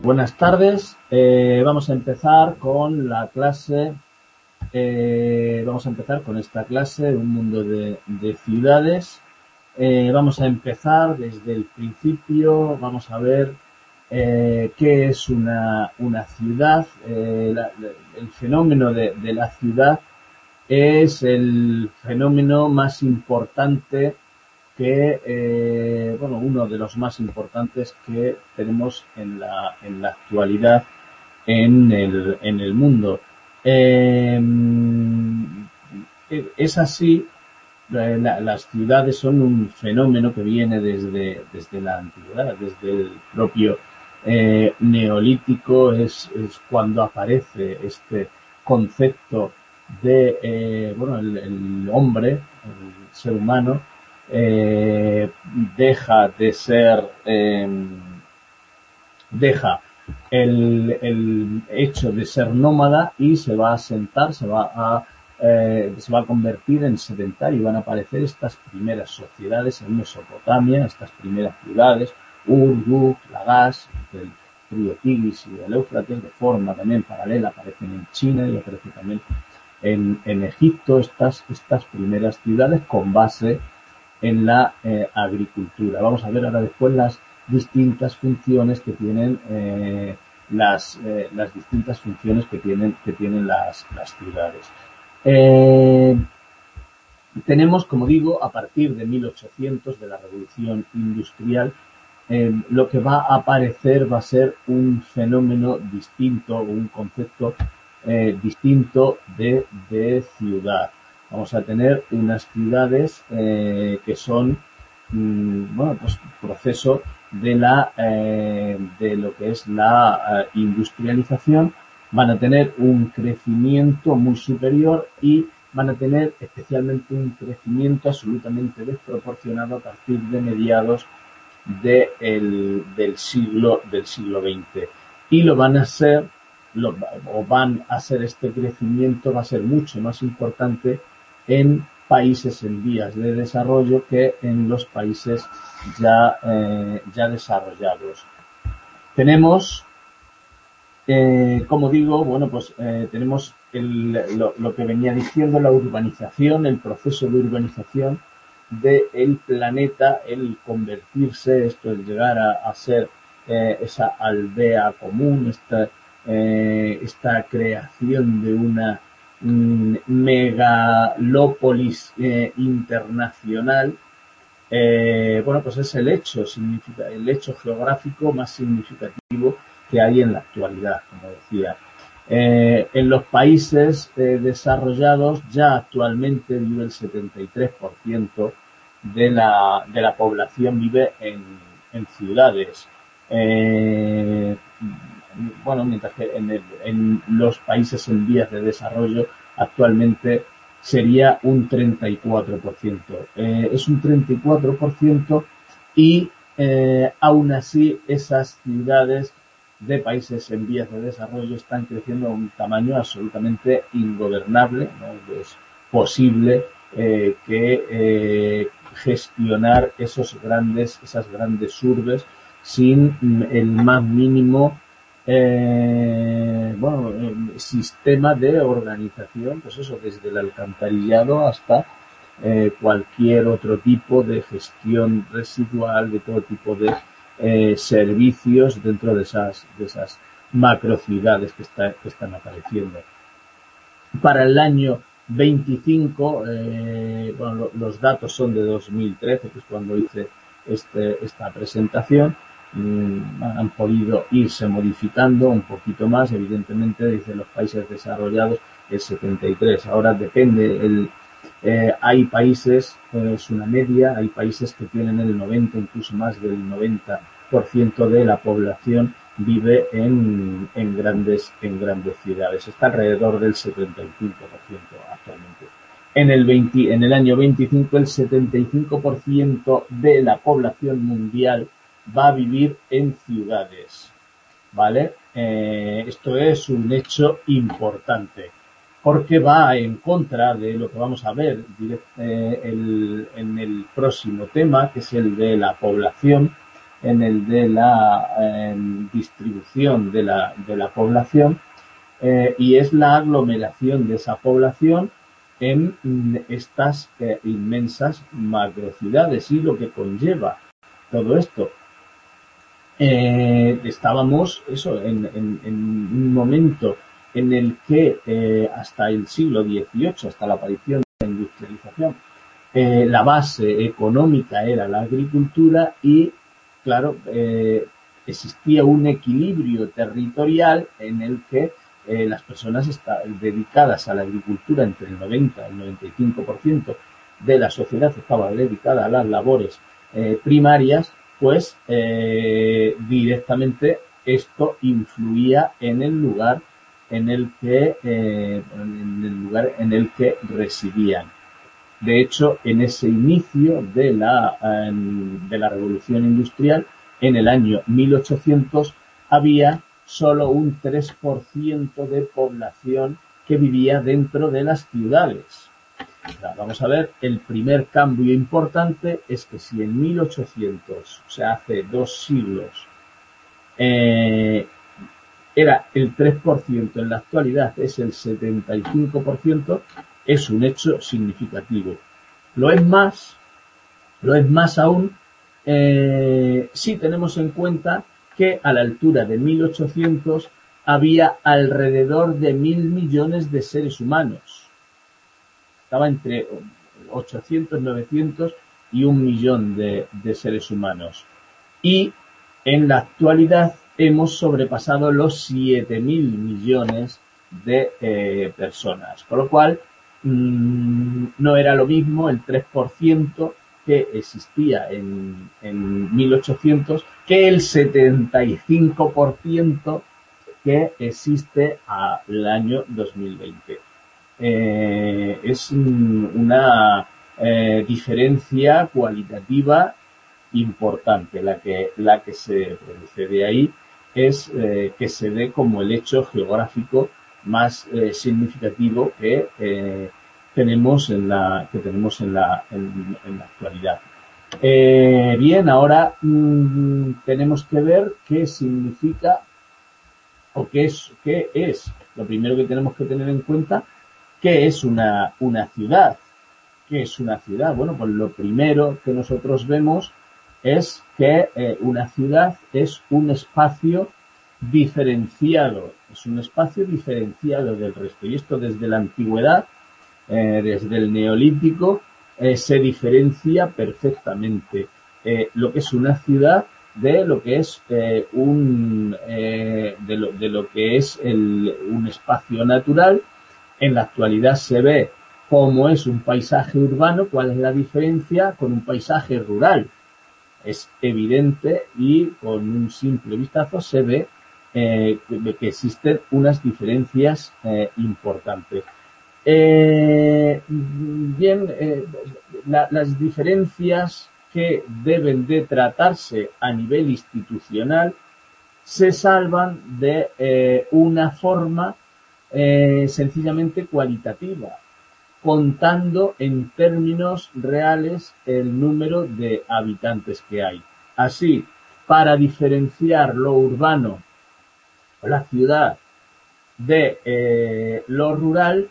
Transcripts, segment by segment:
Buenas tardes. Vamos a empezar con la clase. Vamos a empezar con esta clase, un mundo de ciudades. Vamos a empezar desde el principio. Vamos a ver qué es una ciudad. El fenómeno de la ciudad es el fenómeno más importante uno de los más importantes que tenemos en la actualidad en el mundo. Es así, las ciudades son un fenómeno que viene desde la antigüedad, desde el propio neolítico, es cuando aparece este concepto de, el hombre, el ser humano, deja el hecho de ser nómada y se va a asentar, se va a convertir en sedentario. Van a aparecer estas primeras sociedades en Mesopotamia, estas primeras ciudades, Uruk, Lagash, del río Tigris y del Éufrates, de forma también paralela, aparecen en China y aparecen también en Egipto, estas primeras ciudades con base en la agricultura. Vamos a ver ahora después las distintas funciones que tienen las distintas funciones que tienen las ciudades. Tenemos, como digo, a partir de 1800, de la Revolución Industrial, lo que va a aparecer va a ser un fenómeno distinto, un concepto distinto de ciudad. Vamos a tener unas ciudades que son, proceso de lo que es la industrialización. Van a tener un crecimiento muy superior y van a tener especialmente un crecimiento absolutamente desproporcionado a partir de mediados del siglo XX. Y van a ser este crecimiento va a ser mucho más importante en países en vías de desarrollo que en los países ya desarrollados. Tenemos, como digo, tenemos lo que venía diciendo, la urbanización, el proceso de urbanización del planeta, el convertirse, el llegar a ser esa aldea común, esta creación de una megalópolis internacional. Es el hecho geográfico más significativo que hay en la actualidad, como decía. En los países desarrollados ya actualmente vive el 73% de la población vive en ciudades. Mientras que en los países en vías de desarrollo actualmente sería un 34%. Es un 34% y aún así esas ciudades de países en vías de desarrollo están creciendo a un tamaño absolutamente ingobernable. No es posible gestionar esas grandes urbes sin el más mínimo sistema de organización, desde el alcantarillado hasta cualquier otro tipo de gestión residual, de todo tipo de servicios dentro de esas macrociudades que están apareciendo. Para el año 25, los datos son de 2013, que es cuando hice esta presentación. Han podido irse modificando un poquito más, evidentemente, dicen los países desarrollados el 73. Ahora depende, hay países, es una media, hay países que tienen el 90, incluso más del 90% de la población vive en grandes ciudades. Está alrededor del 75% actualmente. En el año 25, el 75% de la población mundial va a vivir en ciudades, ¿vale? Esto es un hecho importante porque va en contra de lo que vamos a ver en el próximo tema, que es el de la población. en el de la distribución de la población, y es la aglomeración de esa población en estas inmensas macrociudades y lo que conlleva todo esto. Estábamos en un momento en el que hasta el siglo XVIII, hasta la aparición de la industrialización, la base económica era la agricultura y, claro, existía un equilibrio territorial en el que las personas dedicadas a la agricultura, entre el 90 y el 95% de la sociedad estaba dedicada a las labores primarias, pues directamente esto influía en el lugar en el que residían. De hecho, en ese inicio de la revolución industrial, en el año 1800, había solo un 3% de población que vivía dentro de las ciudades. Vamos a ver, el primer cambio importante es que si en 1800, o sea, hace 2 siglos, era el 3%, en la actualidad es el 75%, es un hecho significativo. Lo es más aún si tenemos en cuenta que a la altura de 1800 había alrededor de 1.000 millones de seres humanos. Estaba entre 800, 900 y 1 millón de seres humanos. Y en la actualidad hemos sobrepasado los 7.000 millones de personas. Con lo cual, no era lo mismo el 3% que existía en 1800 que el 75% que existe al año 2020. Es una diferencia cualitativa importante la que se produce. De ahí es que se dé como el hecho geográfico más significativo que tenemos en la actualidad. Bien, ahora tenemos que ver qué significa o qué es. Lo primero que tenemos que tener en cuenta, ¿qué es una ciudad? ¿Qué es una ciudad? Bueno, pues lo primero que nosotros vemos es que una ciudad es un espacio diferenciado, del resto. Y esto desde la antigüedad, desde el neolítico, se diferencia perfectamente lo que es una ciudad de lo que es un espacio natural. En la actualidad se ve cómo es un paisaje urbano, cuál es la diferencia con un paisaje rural. Es evidente y con un simple vistazo se ve que existen unas diferencias importantes. Las diferencias que deben de tratarse a nivel institucional se salvan de una forma sencillamente cualitativa, contando en términos reales el número de habitantes que hay. Así, para diferenciar lo urbano, la ciudad, de lo rural,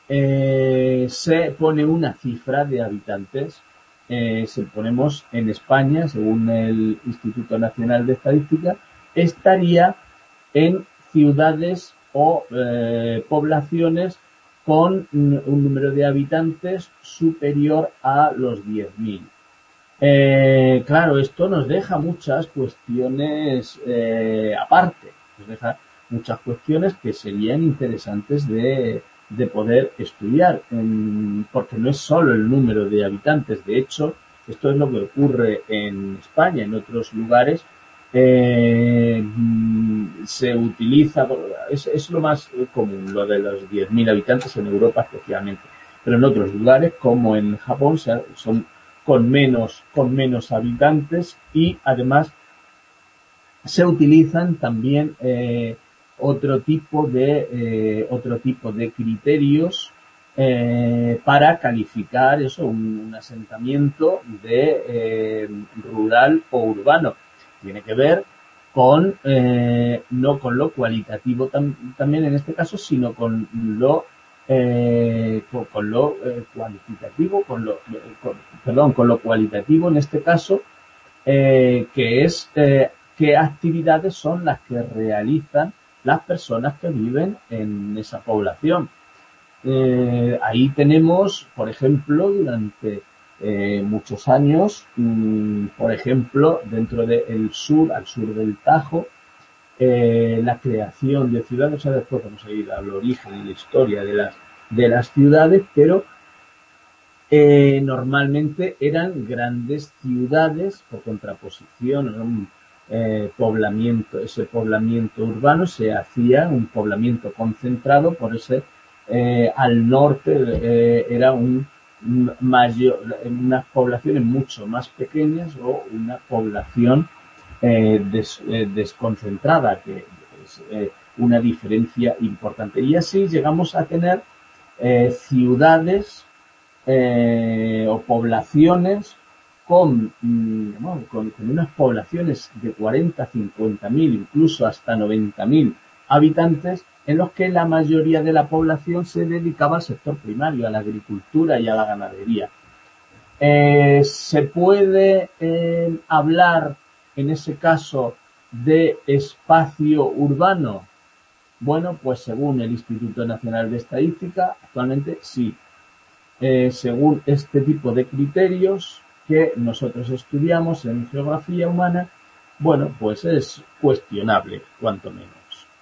se pone una cifra de habitantes. Ponemos en España, según el Instituto Nacional de Estadística, estaría en ciudades o poblaciones con un número de habitantes superior a los 10.000. Claro, esto nos deja muchas cuestiones aparte, nos deja muchas cuestiones que serían interesantes de poder estudiar, porque no es solo el número de habitantes. De hecho, esto es lo que ocurre en España. En otros lugares se utiliza, es lo más común, lo de los 10.000 habitantes en Europa especialmente, pero en otros lugares, como en Japón, son con menos habitantes, y además se utilizan también otro tipo de criterios para calificar un asentamiento de rural o urbano. tiene que ver con no con lo cualitativo también en este caso, sino con lo cuantitativo, con lo cualitativo en este caso, que es qué actividades son las que realizan las personas que viven en esa población. Ahí tenemos, por ejemplo, durante muchos años, por ejemplo, dentro del sur, al sur del Tajo, la creación de ciudades. O sea, después vamos a ir al origen y la historia de las ciudades, pero normalmente eran grandes ciudades por contraposición, ¿no? Ese poblamiento urbano se hacía un poblamiento concentrado, por ese al norte era unas poblaciones mucho más pequeñas o una población desconcentrada, que es una diferencia importante. Y así llegamos a tener ciudades o poblaciones con unas poblaciones de 40, 50.000, incluso hasta 90.000 habitantes, en los que la mayoría de la población se dedicaba al sector primario, a la agricultura y a la ganadería. Se puede hablar en ese caso de espacio urbano. Bueno, pues según el Instituto Nacional de Estadística, actualmente sí. Según este tipo de criterios que nosotros estudiamos en geografía humana, bueno, pues es cuestionable, cuanto menos.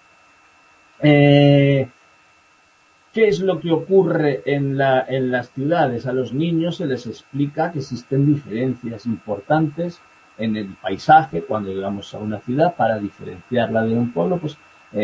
¿Qué es lo que ocurre en las ciudades? A los niños se les explica que existen diferencias importantes en el paisaje cuando llegamos a una ciudad. Para diferenciarla de un pueblo, pues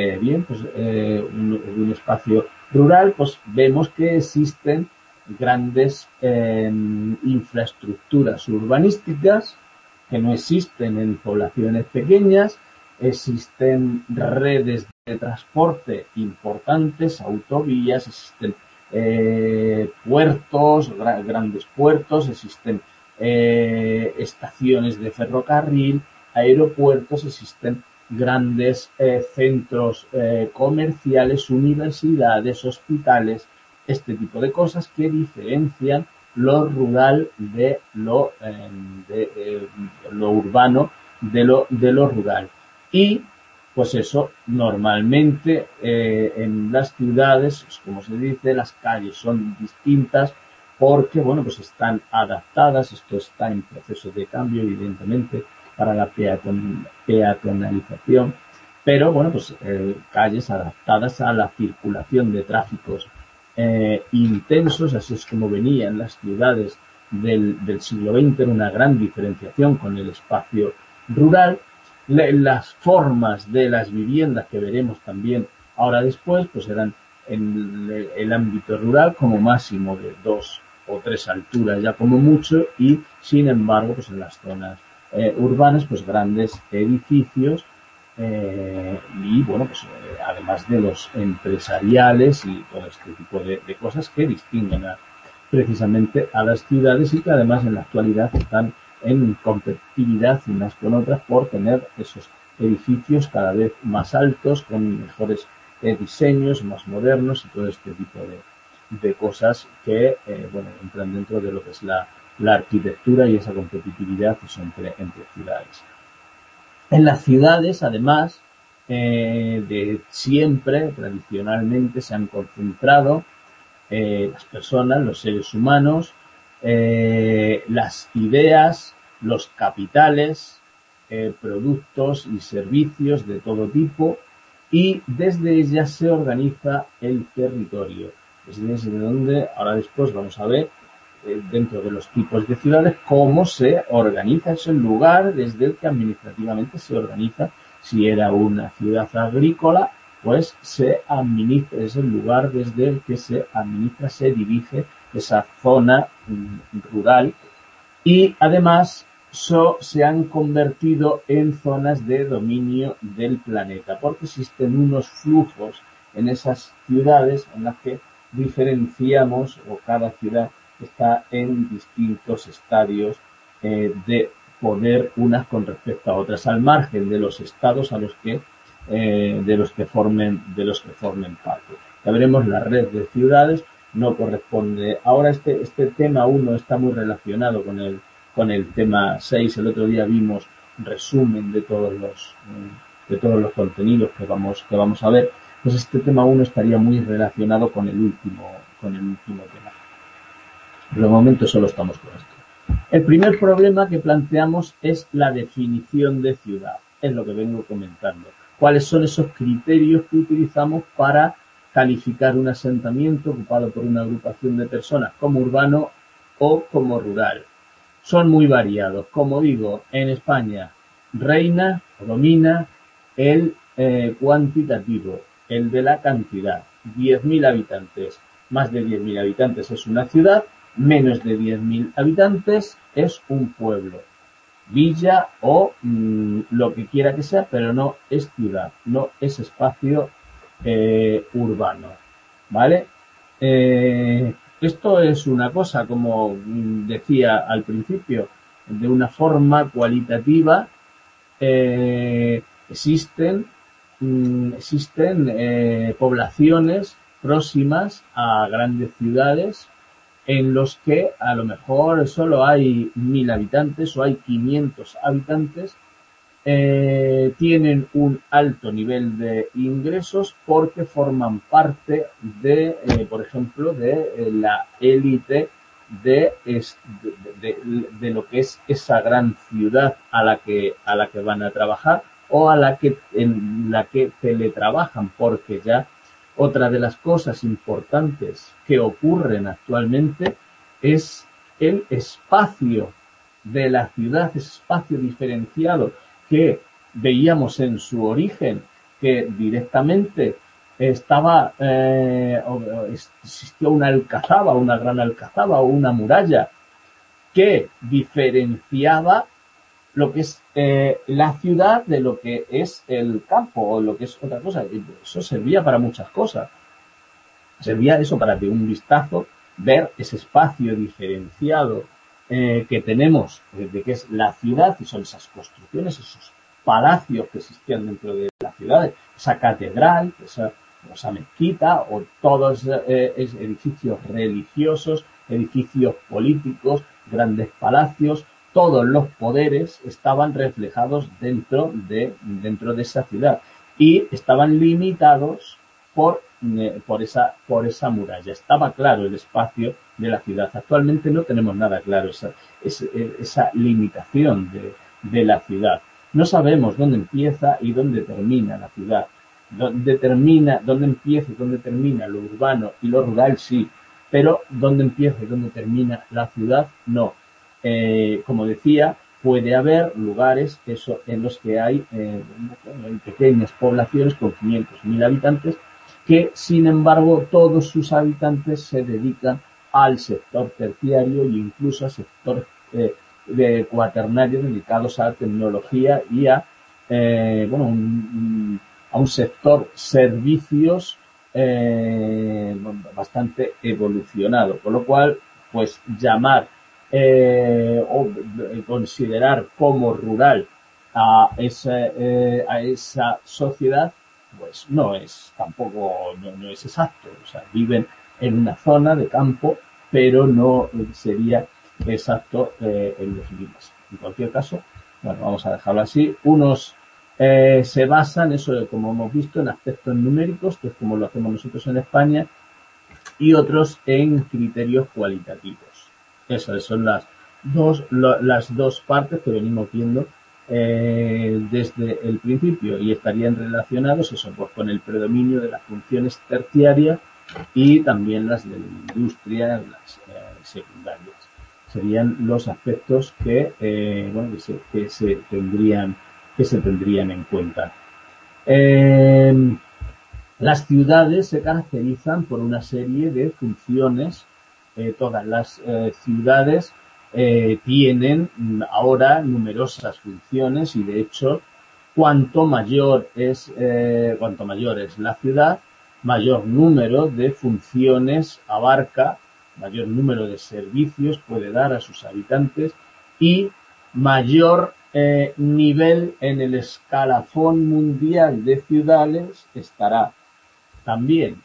un espacio rural, pues vemos que existen grandes infraestructuras urbanísticas que no existen en poblaciones pequeñas. Existen redes de transporte importantes, autovías, existen puertos, grandes puertos, existen estaciones de ferrocarril, aeropuertos, existen grandes centros comerciales, universidades, hospitales, este tipo de cosas que diferencian lo rural de lo urbano, de lo rural. Y pues eso, normalmente en las ciudades, como se dice, las calles son distintas porque, bueno, pues están adaptadas. Esto está en proceso de cambio, evidentemente, para la peatonalización, pero, bueno, pues calles adaptadas a la circulación de tráficos intensos. Así es como venían las ciudades del siglo XX, en una gran diferenciación con el espacio rural. Las formas de las viviendas que veremos también ahora después, pues eran en el ámbito rural como máximo de 2 o 3 alturas ya como mucho, y sin embargo pues en las zonas urbanas pues grandes edificios y bueno pues además de los empresariales y todo este tipo de cosas que distinguen precisamente a las ciudades, y que además en la actualidad están en competitividad unas con otras por tener esos edificios cada vez más altos, con mejores diseños, más modernos, y todo este tipo de cosas que entran dentro de lo que es la arquitectura y esa competitividad entre ciudades. En las ciudades, además, de siempre, tradicionalmente, se han concentrado las personas, los seres humanos, las ideas, los capitales, productos y servicios de todo tipo, y desde ellas se organiza el territorio. Es desde donde ahora después vamos a ver, dentro de los tipos de ciudades, cómo se organiza ese lugar desde el que administrativamente se organiza. Si era una ciudad agrícola, pues se administra, es el lugar desde el que se administra, se dirige esa zona rural, y además se han convertido en zonas de dominio del planeta, porque existen unos flujos en esas ciudades en las que diferenciamos, o cada ciudad está en distintos estadios de poder unas con respecto a otras, al margen de los estados a los que de los que formen parte. Ya veremos, la red de ciudades no corresponde. Ahora este tema 1 está muy relacionado con el tema 6. El otro día vimos un resumen de todos los contenidos que vamos a ver. Pues este tema 1 estaría muy relacionado con el último tema. Por el momento solo estamos con esto. El primer problema que planteamos es la definición de ciudad. Es lo que vengo comentando. ¿Cuáles son esos criterios que utilizamos para calificar un asentamiento ocupado por una agrupación de personas como urbano o como rural? Son muy variados. Como digo, en España reina o domina el cuantitativo, el de la cantidad. 10.000 habitantes. Más de 10.000 habitantes es una ciudad, menos de 10.000 habitantes es un pueblo, villa o lo que quiera que sea, pero no es ciudad, no es espacio urbano, ¿vale? Esto es una cosa, como decía al principio, de una forma cualitativa. Existen poblaciones próximas a grandes ciudades en los que a lo mejor solo hay 1.000 habitantes o hay 500 habitantes, tienen un alto nivel de ingresos porque forman parte de, por ejemplo, de la élite de lo que es esa gran ciudad a la que van a trabajar o en la que teletrabajan, porque ya otra de las cosas importantes que ocurren actualmente es el espacio de la ciudad, ese espacio diferenciado que veíamos en su origen, que directamente existía una alcazaba, una gran alcazaba o una muralla que diferenciaba lo que es la ciudad de lo que es el campo o lo que es otra cosa. Eso servía para muchas cosas. Servía eso para de un vistazo ver ese espacio diferenciado que tenemos de que es la ciudad, y son esas construcciones, esos palacios que existían dentro de la ciudad, esa catedral, esa mezquita o todos edificios religiosos, edificios políticos, grandes palacios. Todos los poderes estaban reflejados dentro de esa ciudad y estaban limitados por esa muralla. Estaba claro el espacio de la ciudad. Actualmente no tenemos nada claro esa limitación de la ciudad. No sabemos dónde empieza y dónde termina la ciudad. Dónde empieza y dónde termina lo urbano y lo rural, sí, pero dónde empieza y dónde termina la ciudad, no. Como decía, puede haber lugares en los que hay pequeñas poblaciones con 500.000 habitantes que, sin embargo, todos sus habitantes se dedican al sector terciario e incluso al sector cuaternario dedicados a la tecnología y a un sector servicios bastante evolucionado, con lo cual, pues llamar o considerar como rural a esa sociedad, pues no es exacto. O sea, viven en una zona de campo, pero no sería exacto en los límites. En cualquier caso, bueno, vamos a dejarlo así. Unos se basan, eso como hemos visto, en aspectos numéricos, que es como lo hacemos nosotros en España, y otros en criterios cualitativos. Esas son las dos partes que venimos viendo desde el principio, y estarían relacionados pues con el predominio de las funciones terciarias y también las de la industria, las secundarias. Serían los aspectos que se tendrían en cuenta. Las ciudades se caracterizan por una serie de funciones. Todas las ciudades tienen ahora numerosas funciones, y de hecho cuanto mayor es la ciudad, mayor número de funciones abarca, mayor número de servicios puede dar a sus habitantes, y mayor nivel en el escalafón mundial de ciudades estará también.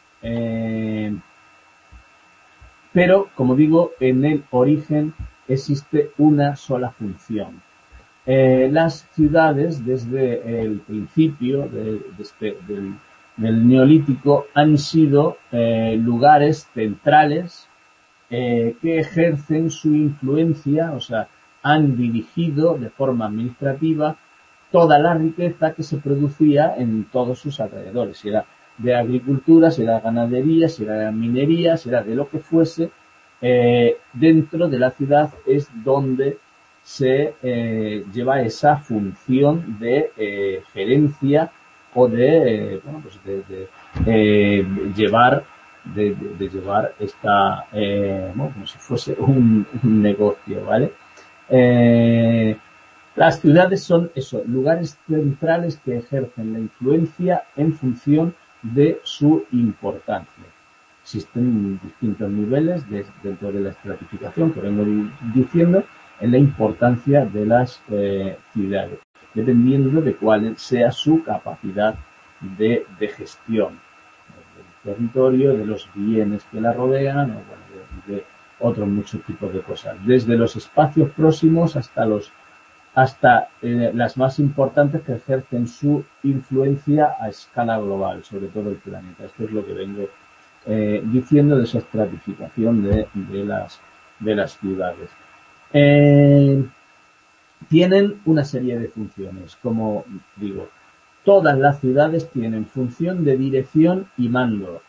Pero, como digo, en el origen existe una sola función. Las ciudades, desde el principio del Neolítico, han sido lugares centrales que ejercen su influencia, o sea, han dirigido de forma administrativa toda la riqueza que se producía en todos sus alrededores, si era de agricultura, si era ganadería, si era minería, si era de lo que fuese, dentro de la ciudad es donde se lleva esa función de gerencia o de, bueno, pues llevar de llevar esta, bueno, como si fuese un negocio, ¿vale? Las ciudades son eso, lugares centrales que ejercen la influencia en función de su importancia. Existen distintos niveles dentro de la estratificación que vengo diciendo en la importancia de las ciudades, dependiendo de cuál sea su capacidad de gestión del territorio, de los bienes que la rodean, o bueno, de otros muchos tipos de cosas, desde los espacios próximos hasta las más importantes que ejercen su influencia a escala global sobre todo el planeta. Esto es lo que vengo diciendo de esa estratificación de las ciudades. Tienen una serie de funciones, como digo, todas las ciudades tienen función de dirección y mando.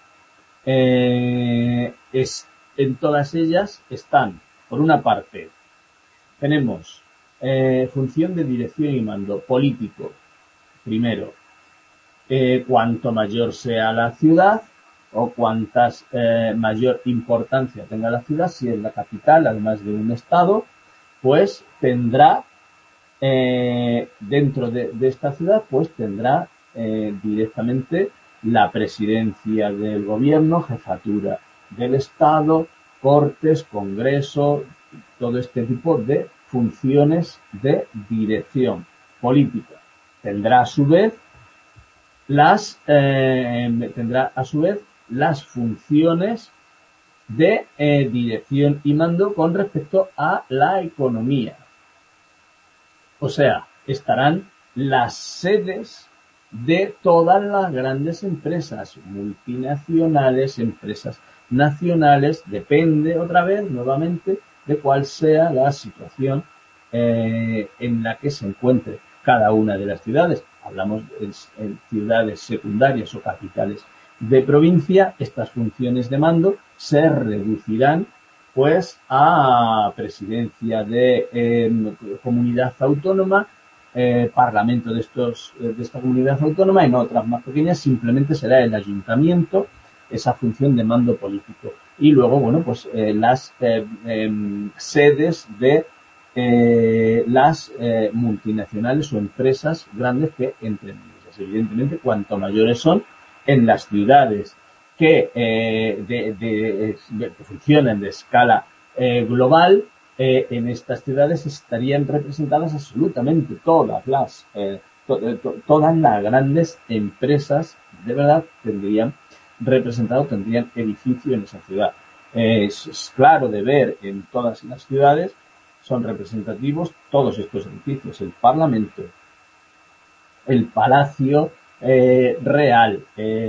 En todas ellas están, por una parte, tenemos función de dirección y mando político. Primero, cuanto mayor sea la ciudad o cuantas mayor importancia tenga la ciudad, si es la capital, además de un estado, pues tendrá dentro de esta ciudad, pues tendrá directamente la presidencia del gobierno, jefatura del Estado, cortes, congreso, todo este tipo de funciones de dirección política. Tendrá a su vez las funciones de dirección y mando con respecto a la economía. O sea, estarán las sedes de todas las grandes empresas multinacionales, empresas nacionales, depende otra vez, nuevamente, de cuál sea la situación en la que se encuentre cada una de las ciudades. Hablamos de ciudades secundarias o capitales de provincia, estas funciones de mando se reducirán pues a presidencia de comunidad autónoma, parlamento de esta comunidad autónoma. En otras más pequeñas simplemente será el ayuntamiento, esa función de mando político. Y luego, bueno, pues las sedes de las multinacionales o empresas grandes que entren en ellas. Evidentemente, cuanto mayores son en las ciudades que funcionan de escala global, en estas ciudades estarían representadas absolutamente todas las grandes empresas, de verdad, tendrían edificio en esa ciudad. Es claro de ver en todas las ciudades, son representativos todos estos edificios, el Parlamento, el Palacio Real.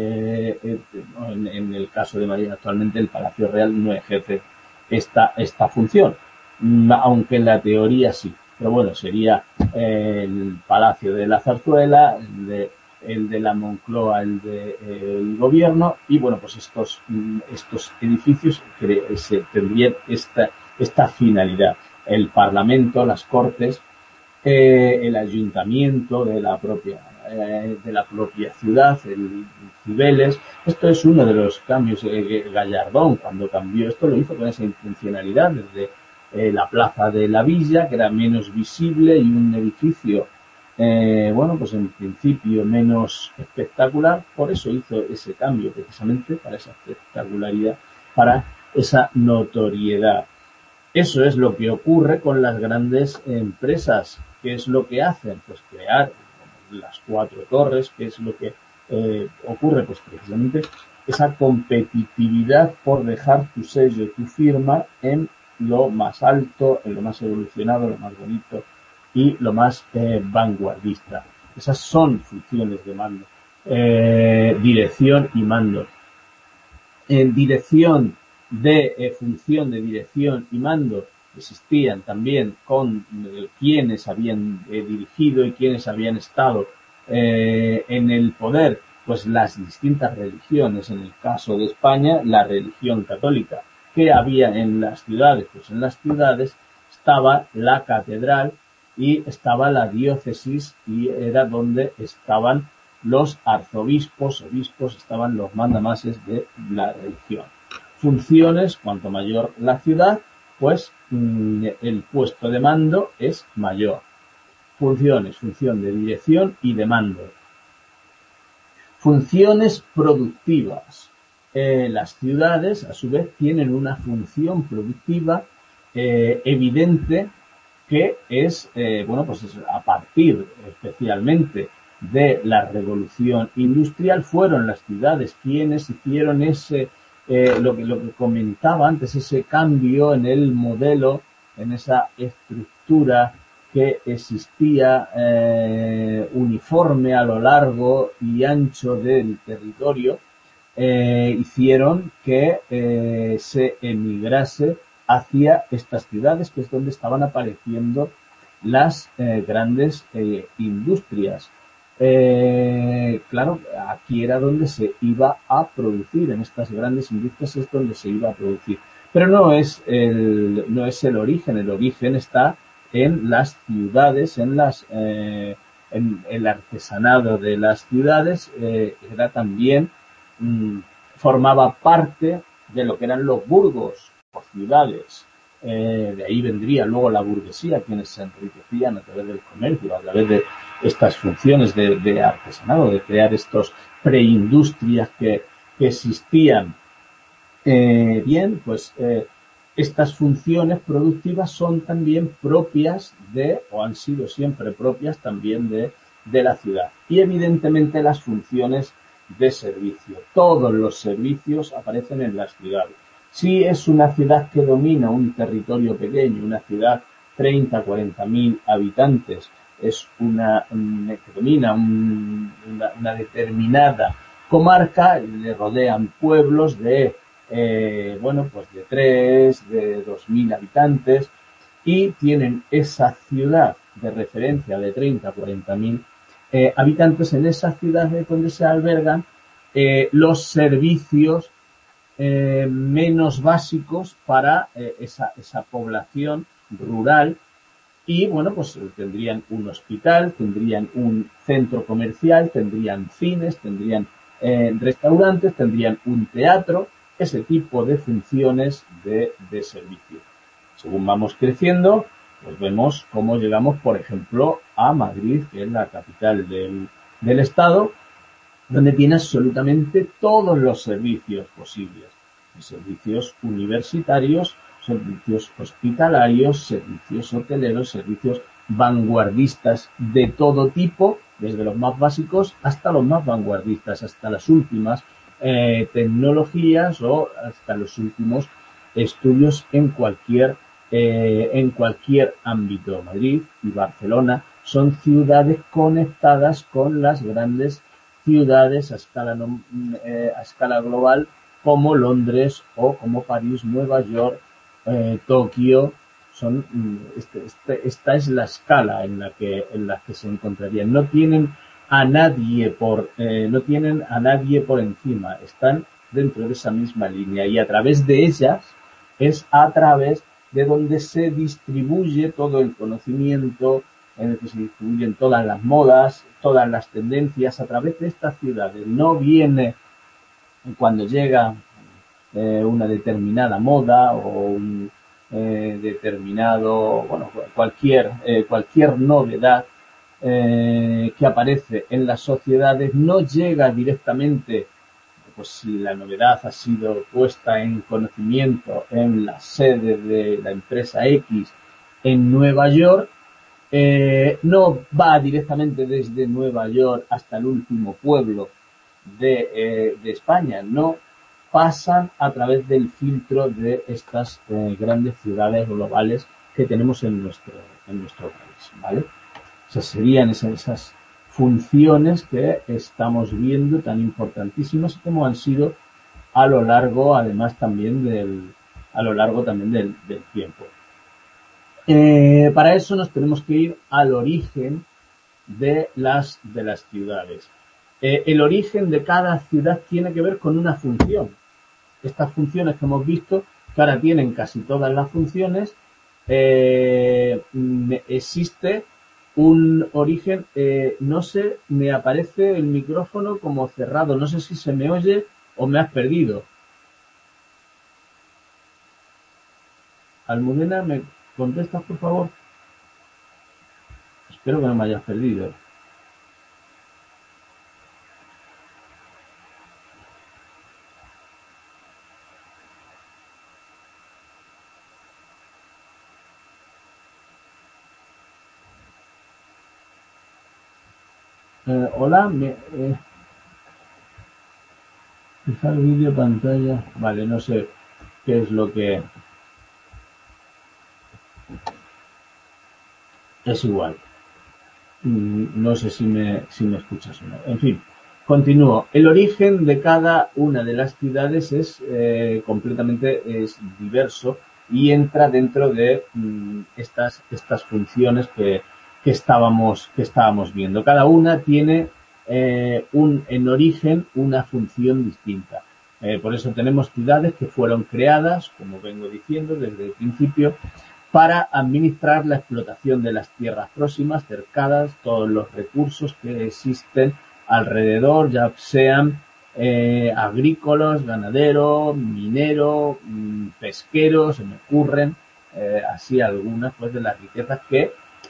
En el caso de Madrid actualmente el Palacio Real no ejerce esta función, aunque en la teoría sí. Pero bueno, sería el Palacio de la Zarzuela, el de la Moncloa, el del Gobierno, y bueno, pues estos edificios tendrían esta finalidad. El Parlamento, las Cortes, el Ayuntamiento de la propia ciudad, el Cibeles. Esto es uno de los cambios. Gallardón, cuando cambió esto, lo hizo con esa intencionalidad, desde la Plaza de la Villa, que era menos visible, y un edificio, bueno, pues en principio menos espectacular. Por eso hizo ese cambio, precisamente para esa espectacularidad, para esa notoriedad. Eso es lo que ocurre con las grandes empresas. ¿Qué es lo que hacen? Pues crear las 4 torres. ¿Qué es lo que ocurre? Pues precisamente esa competitividad por dejar tu sello, tu firma en lo más alto, en lo más evolucionado, lo más bonito y lo más vanguardista. Esas son funciones de mando. Dirección y mando. En dirección función de dirección y mando existían también con quienes habían dirigido y quienes habían estado en el poder, pues las distintas religiones. En el caso de España, la religión católica. ¿Qué había en las ciudades? Pues en las ciudades estaba la catedral y estaba la diócesis, y era donde estaban los arzobispos, obispos, estaban los mandamases de la religión. Funciones: cuanto mayor la ciudad, pues el puesto de mando es mayor. Funciones: función de dirección y de mando. Funciones productivas. Las ciudades, a su vez, tienen una función productiva evidente, que es, pues a partir especialmente de la revolución industrial, fueron las ciudades quienes hicieron ese, lo que comentaba antes, ese cambio en el modelo, en esa estructura que existía uniforme a lo largo y ancho del territorio. Hicieron que se emigrase hacia estas ciudades, que es donde estaban apareciendo las grandes industrias. Claro, aquí era donde se iba a producir, en estas grandes industrias es donde se iba a producir. Pero no es el origen está en las ciudades, en el artesanado de las ciudades. Era también, formaba parte de lo que eran los burgos o ciudades. De ahí vendría luego la burguesía, quienes se enriquecían a través del comercio, a través de estas funciones de artesanado, de crear estos preindustrias que existían. Estas funciones productivas son también propias o han sido siempre propias también de la ciudad. Y evidentemente las funciones de servicio. Todos los servicios aparecen en las ciudades. Si es una ciudad que domina un territorio pequeño, una ciudad 30, 40.000 habitantes, es que domina una determinada comarca, le rodean pueblos de 3, de 2.000 habitantes, y tienen esa ciudad de referencia de 30, 40.000 habitantes. En esa ciudad es donde se albergan los servicios menos básicos para esa población rural. Y pues tendrían un hospital, tendrían un centro comercial, tendrían cines, tendrían restaurantes, tendrían un teatro, ese tipo de funciones de servicio. Según vamos creciendo, pues vemos cómo llegamos, por ejemplo, a Madrid, que es la capital del estado, donde tiene absolutamente todos los servicios posibles. Servicios universitarios, servicios hospitalarios, servicios hoteleros, servicios vanguardistas de todo tipo, desde los más básicos hasta los más vanguardistas, hasta las últimas tecnologías o hasta los últimos estudios en cualquier ámbito. Madrid y Barcelona son ciudades conectadas con las grandes ciudades a escala global, como Londres o como París, Nueva York, Tokio. Esta es la escala en la que se encontrarían. No tienen a nadie por encima, están dentro de esa misma línea, y a través de ellas es a través de donde se distribuye todo el conocimiento, en el que se distribuyen todas las modas, todas las tendencias. A través de estas ciudades no viene, cuando llega una determinada moda o un determinado, cualquier novedad que aparece en las sociedades, no llega directamente pues si la novedad ha sido puesta en conocimiento en la sede de la empresa X en Nueva York, no va directamente desde Nueva York hasta el último pueblo de España, no pasan a través del filtro de estas grandes ciudades globales que tenemos en nuestro país, ¿vale? O sea, serían esas funciones que estamos viendo tan importantísimas como han sido a lo largo, además también del tiempo. Para eso nos tenemos que ir al origen de las ciudades. El origen de cada ciudad tiene que ver con una función. Estas funciones que hemos visto, que ahora tienen casi todas las funciones, existe un origen, no sé, me aparece el micrófono como cerrado, no sé si se me oye o me has perdido. Almudena, ¿me contestas, por favor? Espero que no me hayas perdido. Hola, fijar vídeo pantalla. Vale, no sé qué es lo que... Es igual. No sé si me escuchas o no. En fin, continúo. El origen de cada una de las ciudades es completamente diverso y entra dentro de estas funciones que estábamos viendo. Cada una tiene en origen una función distinta. Por eso tenemos ciudades que fueron creadas, como vengo diciendo desde el principio, para administrar la explotación de las tierras próximas, cercanas, todos los recursos que existen alrededor, ya sean agrícolas, ganaderos, mineros, pesqueros, se me ocurren así algunas pues de las riquezas que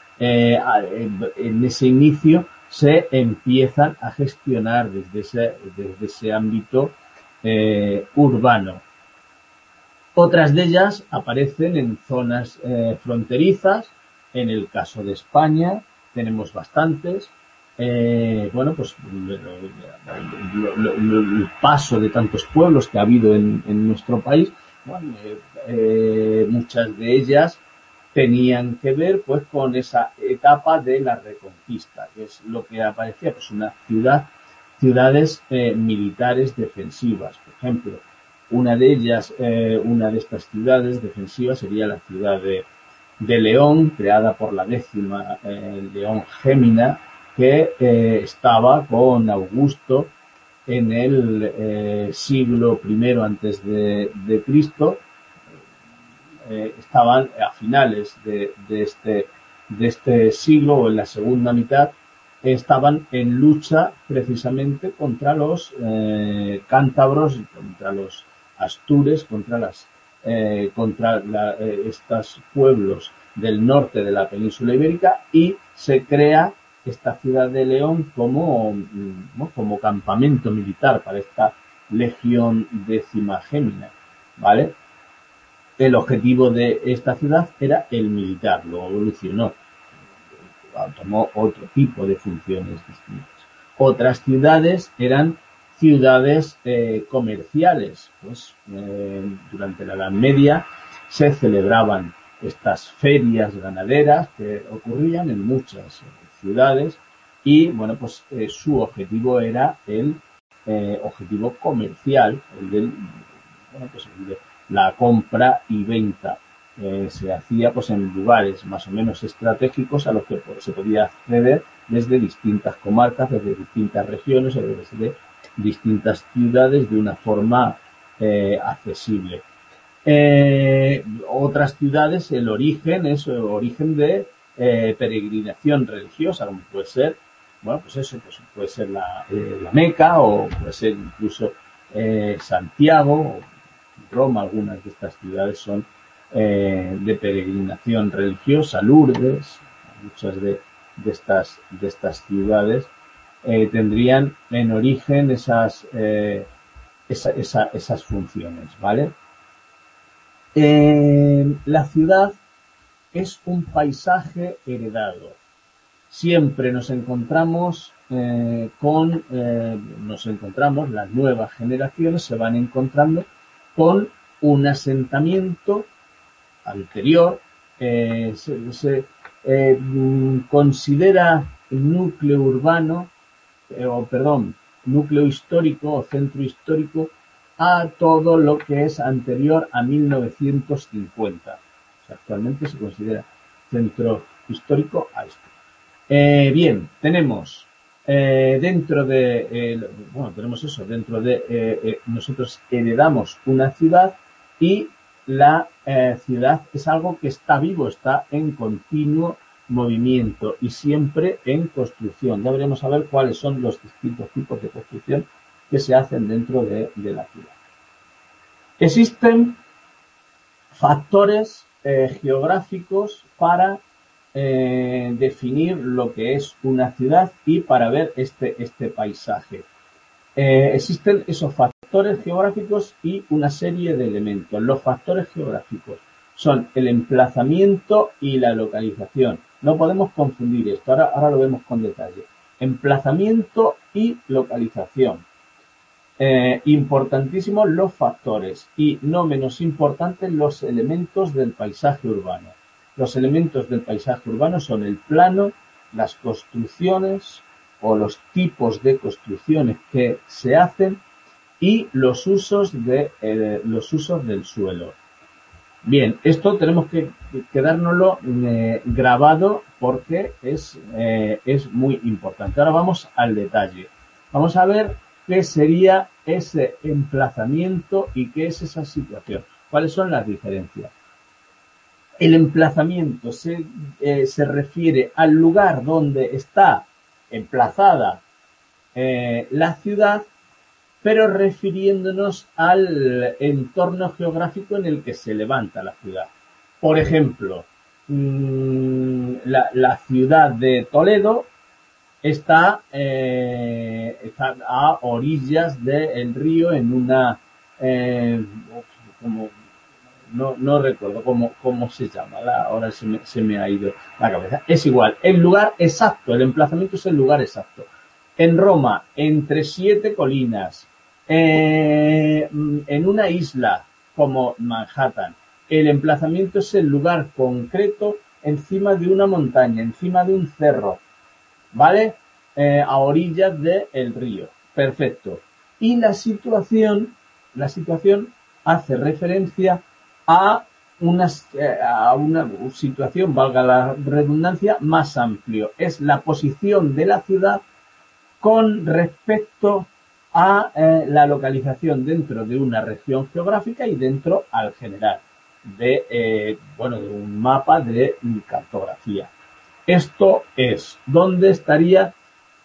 en ese inicio se empiezan a gestionar desde ese ámbito urbano. Otras de ellas aparecen en zonas fronterizas. En el caso de España tenemos bastantes. Bueno, pues el paso de tantos pueblos que ha habido en nuestro país, bueno, muchas de ellas tenían que ver pues con esa etapa de la Reconquista, que es lo que aparecía, pues ciudades militares defensivas, por ejemplo. Una de ellas, una de estas ciudades defensivas sería la ciudad de León, creada por la 10ª León Gémina, que estaba con Augusto en el siglo I antes de Cristo. Estaban a finales de este siglo o en la segunda mitad, estaban en lucha precisamente contra los cántabros, contra los astures, contra estos pueblos del norte de la península ibérica, y se crea esta ciudad de León como campamento militar para esta legión 10ª Gémina, ¿vale? El objetivo de esta ciudad era el militar, luego evolucionó, tomó otro tipo de funciones distintas. Otras ciudades eran ciudades comerciales, pues durante la Edad Media se celebraban estas ferias ganaderas que ocurrían en muchas ciudades y bueno, pues su objetivo era el objetivo comercial, el de la compra y venta. Se hacía pues en lugares más o menos estratégicos a los que se podía acceder desde distintas comarcas, desde distintas regiones o desde distintas ciudades de una forma accesible. Otras ciudades, el origen es origen de peregrinación religiosa, como puede ser, bueno, pues eso, pues puede ser la Meca o puede ser incluso Santiago o Roma. Algunas de estas ciudades son de peregrinación religiosa. Lourdes, muchas de estas ciudades tendrían en origen esas esas funciones, ¿vale? La ciudad es un paisaje heredado. Siempre nos encontramos las nuevas generaciones se van encontrando con un asentamiento anterior, se considera núcleo urbano, núcleo histórico o centro histórico a todo lo que es anterior a 1950. O sea, actualmente se considera centro histórico a esto. Bien, tenemos nosotros heredamos una ciudad y la ciudad es algo que está vivo, está en continuo movimiento y siempre en construcción. Ya veremos a ver cuáles son los distintos tipos de construcción que se hacen dentro de la ciudad. Existen factores geográficos para definir lo que es una ciudad y para ver este paisaje. Existen esos factores geográficos y una serie de elementos. Los factores geográficos son el emplazamiento y la localización. No podemos confundir esto, ahora lo vemos con detalle. Emplazamiento y localización. Importantísimos los factores y no menos importantes los elementos del paisaje urbano. Los elementos del paisaje urbano son el plano, las construcciones o los tipos de construcciones que se hacen y los usos del suelo. Bien, esto tenemos que quedárnoslo grabado porque es muy importante. Ahora vamos al detalle. Vamos a ver qué sería ese emplazamiento y qué es esa situación. ¿Cuáles son las diferencias? El emplazamiento se refiere al lugar donde está emplazada la ciudad, pero refiriéndonos al entorno geográfico en el que se levanta la ciudad. Por ejemplo, la ciudad de Toledo está a orillas del río en una no recuerdo cómo se llama, ahora se me ha ido la cabeza. Es igual, el lugar exacto, el emplazamiento es el lugar exacto. En Roma, entre 7 colinas, en una isla como Manhattan, el emplazamiento es el lugar concreto encima de una montaña, encima de un cerro, ¿vale? A orillas del río. Perfecto. Y la situación hace referencia a una situación, valga la redundancia, más amplio. Es la posición de la ciudad con respecto a la localización dentro de una región geográfica y dentro al general de un mapa de cartografía. Esto es, ¿dónde estaría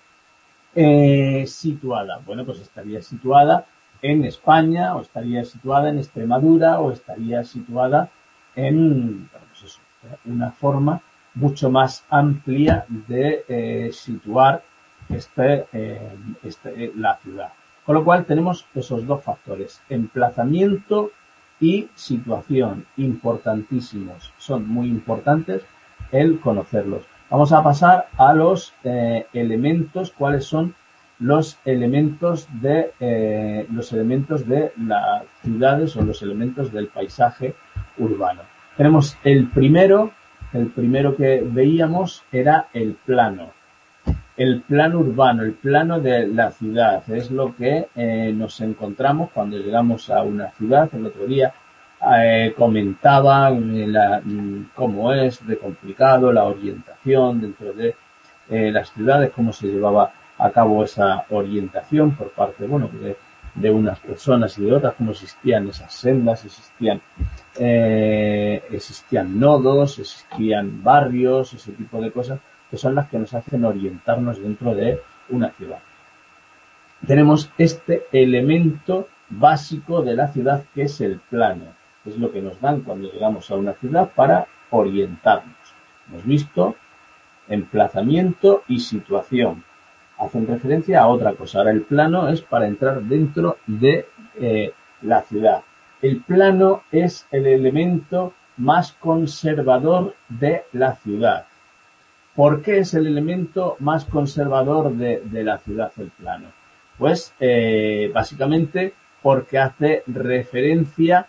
situada? Bueno, pues estaría situada en España, o estaría situada en Extremadura, o estaría situada en una forma mucho más amplia de situar la ciudad. Con lo cual tenemos esos dos factores, emplazamiento y situación, importantísimos, son muy importantes el conocerlos. Vamos a pasar a los elementos. ¿Cuáles son los elementos de las ciudades o los elementos del paisaje urbano? Tenemos el primero que veíamos era el plano. El plano urbano, el plano de la ciudad, es lo que nos encontramos cuando llegamos a una ciudad. El otro día comentaba cómo es de complicado la orientación dentro de las ciudades, cómo se llevaba a cabo esa orientación por parte de unas personas y de otras, cómo existían esas sendas, existían nodos, existían barrios, ese tipo de cosas que son las que nos hacen orientarnos dentro de una ciudad. Tenemos este elemento básico de la ciudad que es el plano. Es lo que nos dan cuando llegamos a una ciudad para orientarnos. Hemos visto emplazamiento y situación. Hacen referencia a otra cosa. Ahora el plano es para entrar dentro de la ciudad. El plano es el elemento más conservador de la ciudad. ¿Por qué es el elemento más conservador de la ciudad el plano? Pues básicamente porque hace referencia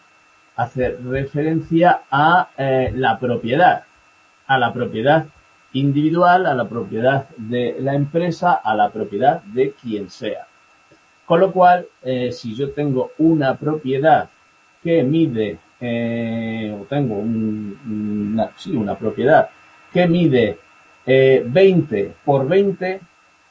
a la propiedad individual, a la propiedad de la empresa, a la propiedad de quien sea. Con lo cual, si yo tengo una propiedad que mide, o tengo una propiedad que mide 20 por 20,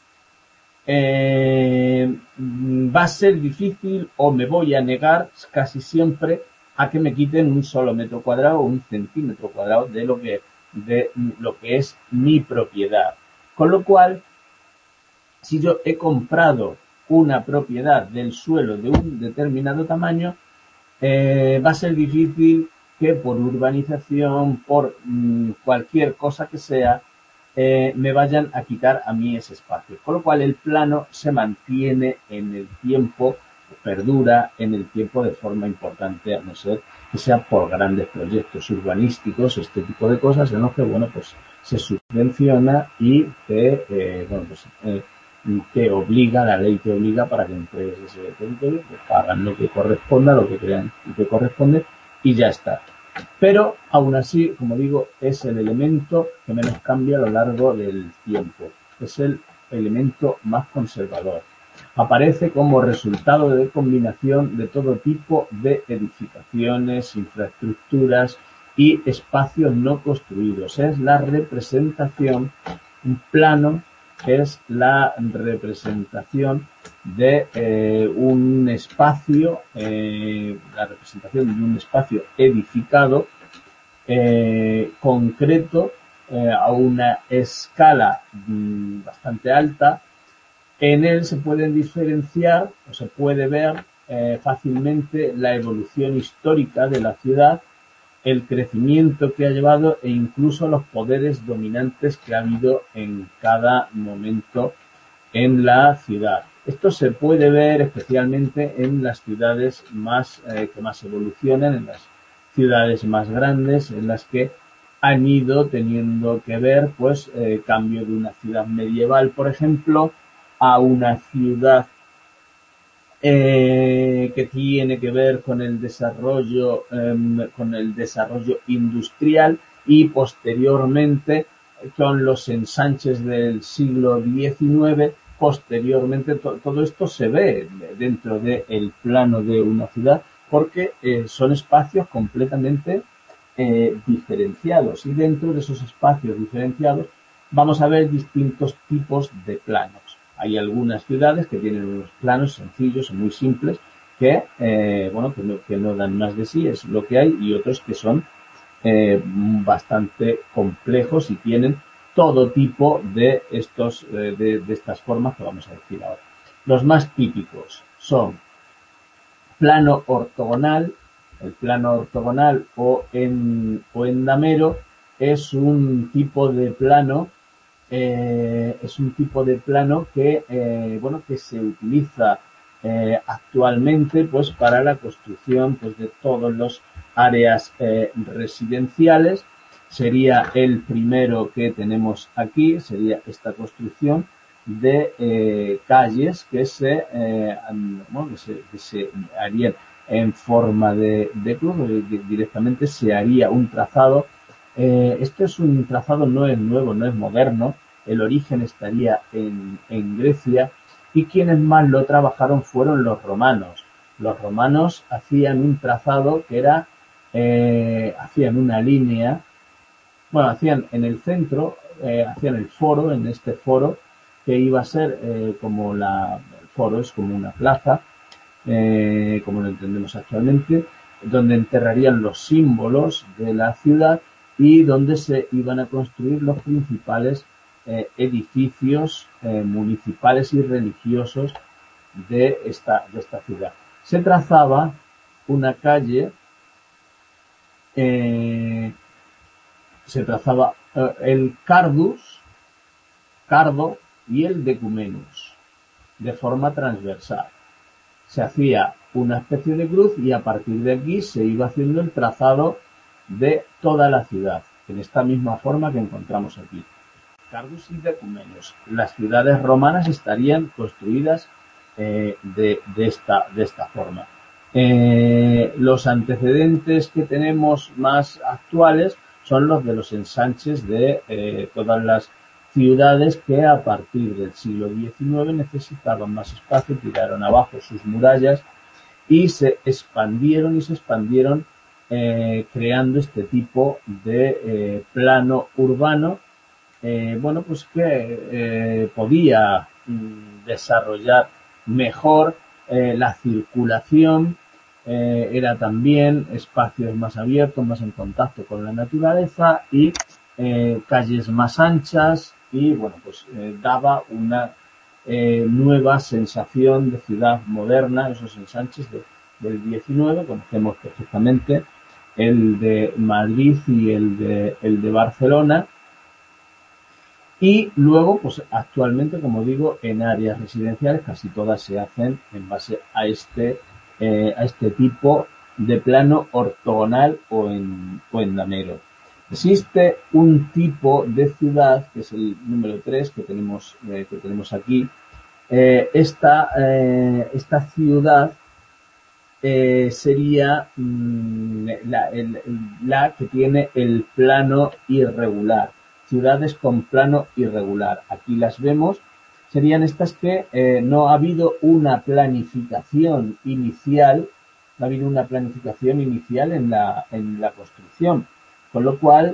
va a ser difícil o me voy a negar casi siempre a que me quiten un solo metro cuadrado o un centímetro cuadrado de lo que es mi propiedad. Con lo cual, si yo he comprado una propiedad del suelo de un determinado tamaño, va a ser difícil que por urbanización, por cualquier cosa que sea, me vayan a quitar a mí ese espacio. Con lo cual el plano se mantiene en el tiempo, perdura en el tiempo de forma importante, a no ser que sea por grandes proyectos urbanísticos, este tipo de cosas en los que, bueno, pues se subvenciona y te obliga, la ley te obliga para que entregues ese territorio, que pagan lo que corresponda, lo que crean que corresponde y ya está. Pero aún así, como digo, es el elemento que menos cambia a lo largo del tiempo. Es el elemento más conservador. Aparece como resultado de combinación de todo tipo de edificaciones, infraestructuras y espacios no construidos. Es la representación, un plano es la representación de un espacio, edificado concreto a una escala bastante alta. En él se pueden diferenciar o se puede ver fácilmente la evolución histórica de la ciudad, el crecimiento que ha llevado e incluso los poderes dominantes que ha habido en cada momento en la ciudad. Esto se puede ver especialmente en las ciudades que más evolucionan, en las ciudades más grandes, en las que han ido teniendo que ver, pues, cambio de una ciudad medieval, por ejemplo, a una ciudad que tiene que ver con el desarrollo industrial y posteriormente con los ensanches del siglo XIX. Posteriormente todo esto se ve dentro del plano de una ciudad porque son espacios completamente diferenciados, y dentro de esos espacios diferenciados vamos a ver distintos tipos de planos. Hay algunas ciudades que tienen unos planos sencillos, muy simples, que no dan más de sí, es lo que hay, y otros que son bastante complejos y tienen todo tipo de estas formas que vamos a decir ahora. Los más típicos son plano ortogonal. El plano ortogonal o endamero es un tipo de plano que se utiliza actualmente, pues, para la construcción, pues, de todos los áreas residenciales. Sería el primero que tenemos aquí, sería esta construcción de calles que se harían en forma de cruz, directamente se haría un trazado. Este es un trazado, no es nuevo, no es moderno, el origen estaría en Grecia, y quienes más lo trabajaron fueron los romanos. Los romanos hacían un trazado que era, hacían una línea, hacían en el centro, hacían el foro, en este foro, que iba a ser el foro es como una plaza, como lo entendemos actualmente, donde enterrarían los símbolos de la ciudad y donde se iban a construir los principales edificios municipales y religiosos de esta ciudad. Se trazaba una calle, se trazaba el cardo y el decumenus de forma transversal. Se hacía una especie de cruz y a partir de aquí se iba haciendo el trazado de toda la ciudad, en esta misma forma que encontramos aquí. Cardus y Decumenios. Las ciudades romanas estarían construidas de esta forma. Los antecedentes que tenemos más actuales son los de los ensanches de todas las ciudades que a partir del siglo XIX necesitaban más espacio, tiraron abajo sus murallas y se expandieron creando este tipo de plano urbano, bueno, pues que podía desarrollar mejor la circulación, era también espacios más abiertos, más en contacto con la naturaleza y calles más anchas y, bueno, pues daba una nueva sensación de ciudad moderna. Esos ensanches del 19 conocemos perfectamente el de Madrid y el de Barcelona. Y luego, pues actualmente, como digo, en áreas residenciales casi todas se hacen en base a este tipo de plano ortogonal o en damero. Existe un tipo de ciudad, que es el número 3 que tenemos aquí. Esta ciudad sería la que tiene el plano irregular. Ciudades con plano irregular. Aquí las vemos. Serían estas que no ha habido una planificación inicial, en la construcción. Con lo cual,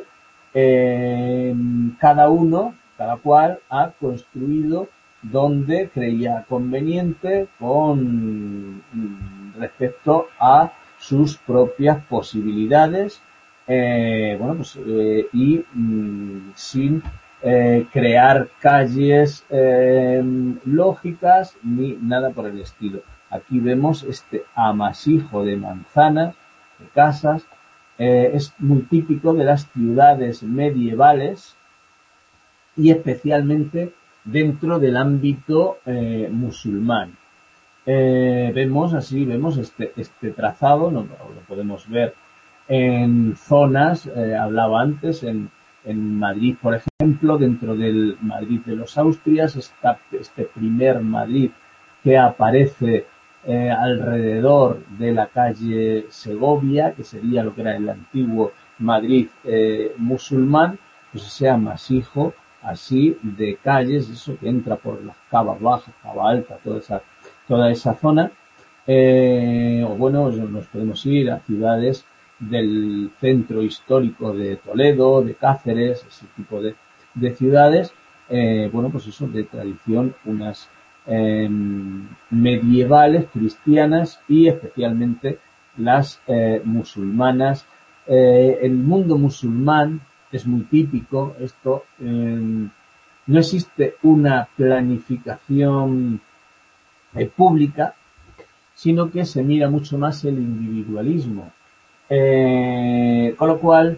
cada cual ha construido donde creía conveniente con respecto a sus propias posibilidades, bueno, pues, y sin crear calles lógicas ni nada por el estilo. Aquí vemos este amasijo de manzanas, de casas, es muy típico de las ciudades medievales y especialmente dentro del ámbito musulmán. Vemos este trazado, lo podemos ver en zonas, hablaba antes, en Madrid, por ejemplo, dentro del Madrid de los Austrias, está este primer Madrid que aparece alrededor de la calle Segovia, que sería lo que era el antiguo Madrid musulmán, pues ese amasijo así de calles, eso que entra por las Cavas Bajas, Cava Alta, toda esa zona, o bueno, nos podemos ir a ciudades del centro histórico de Toledo, de Cáceres, ese tipo de ciudades, bueno, pues eso, de tradición, unas medievales, cristianas y especialmente las musulmanas. El mundo musulmán es muy típico, esto, no existe una planificación pública, sino que se mira mucho más el individualismo. Con lo cual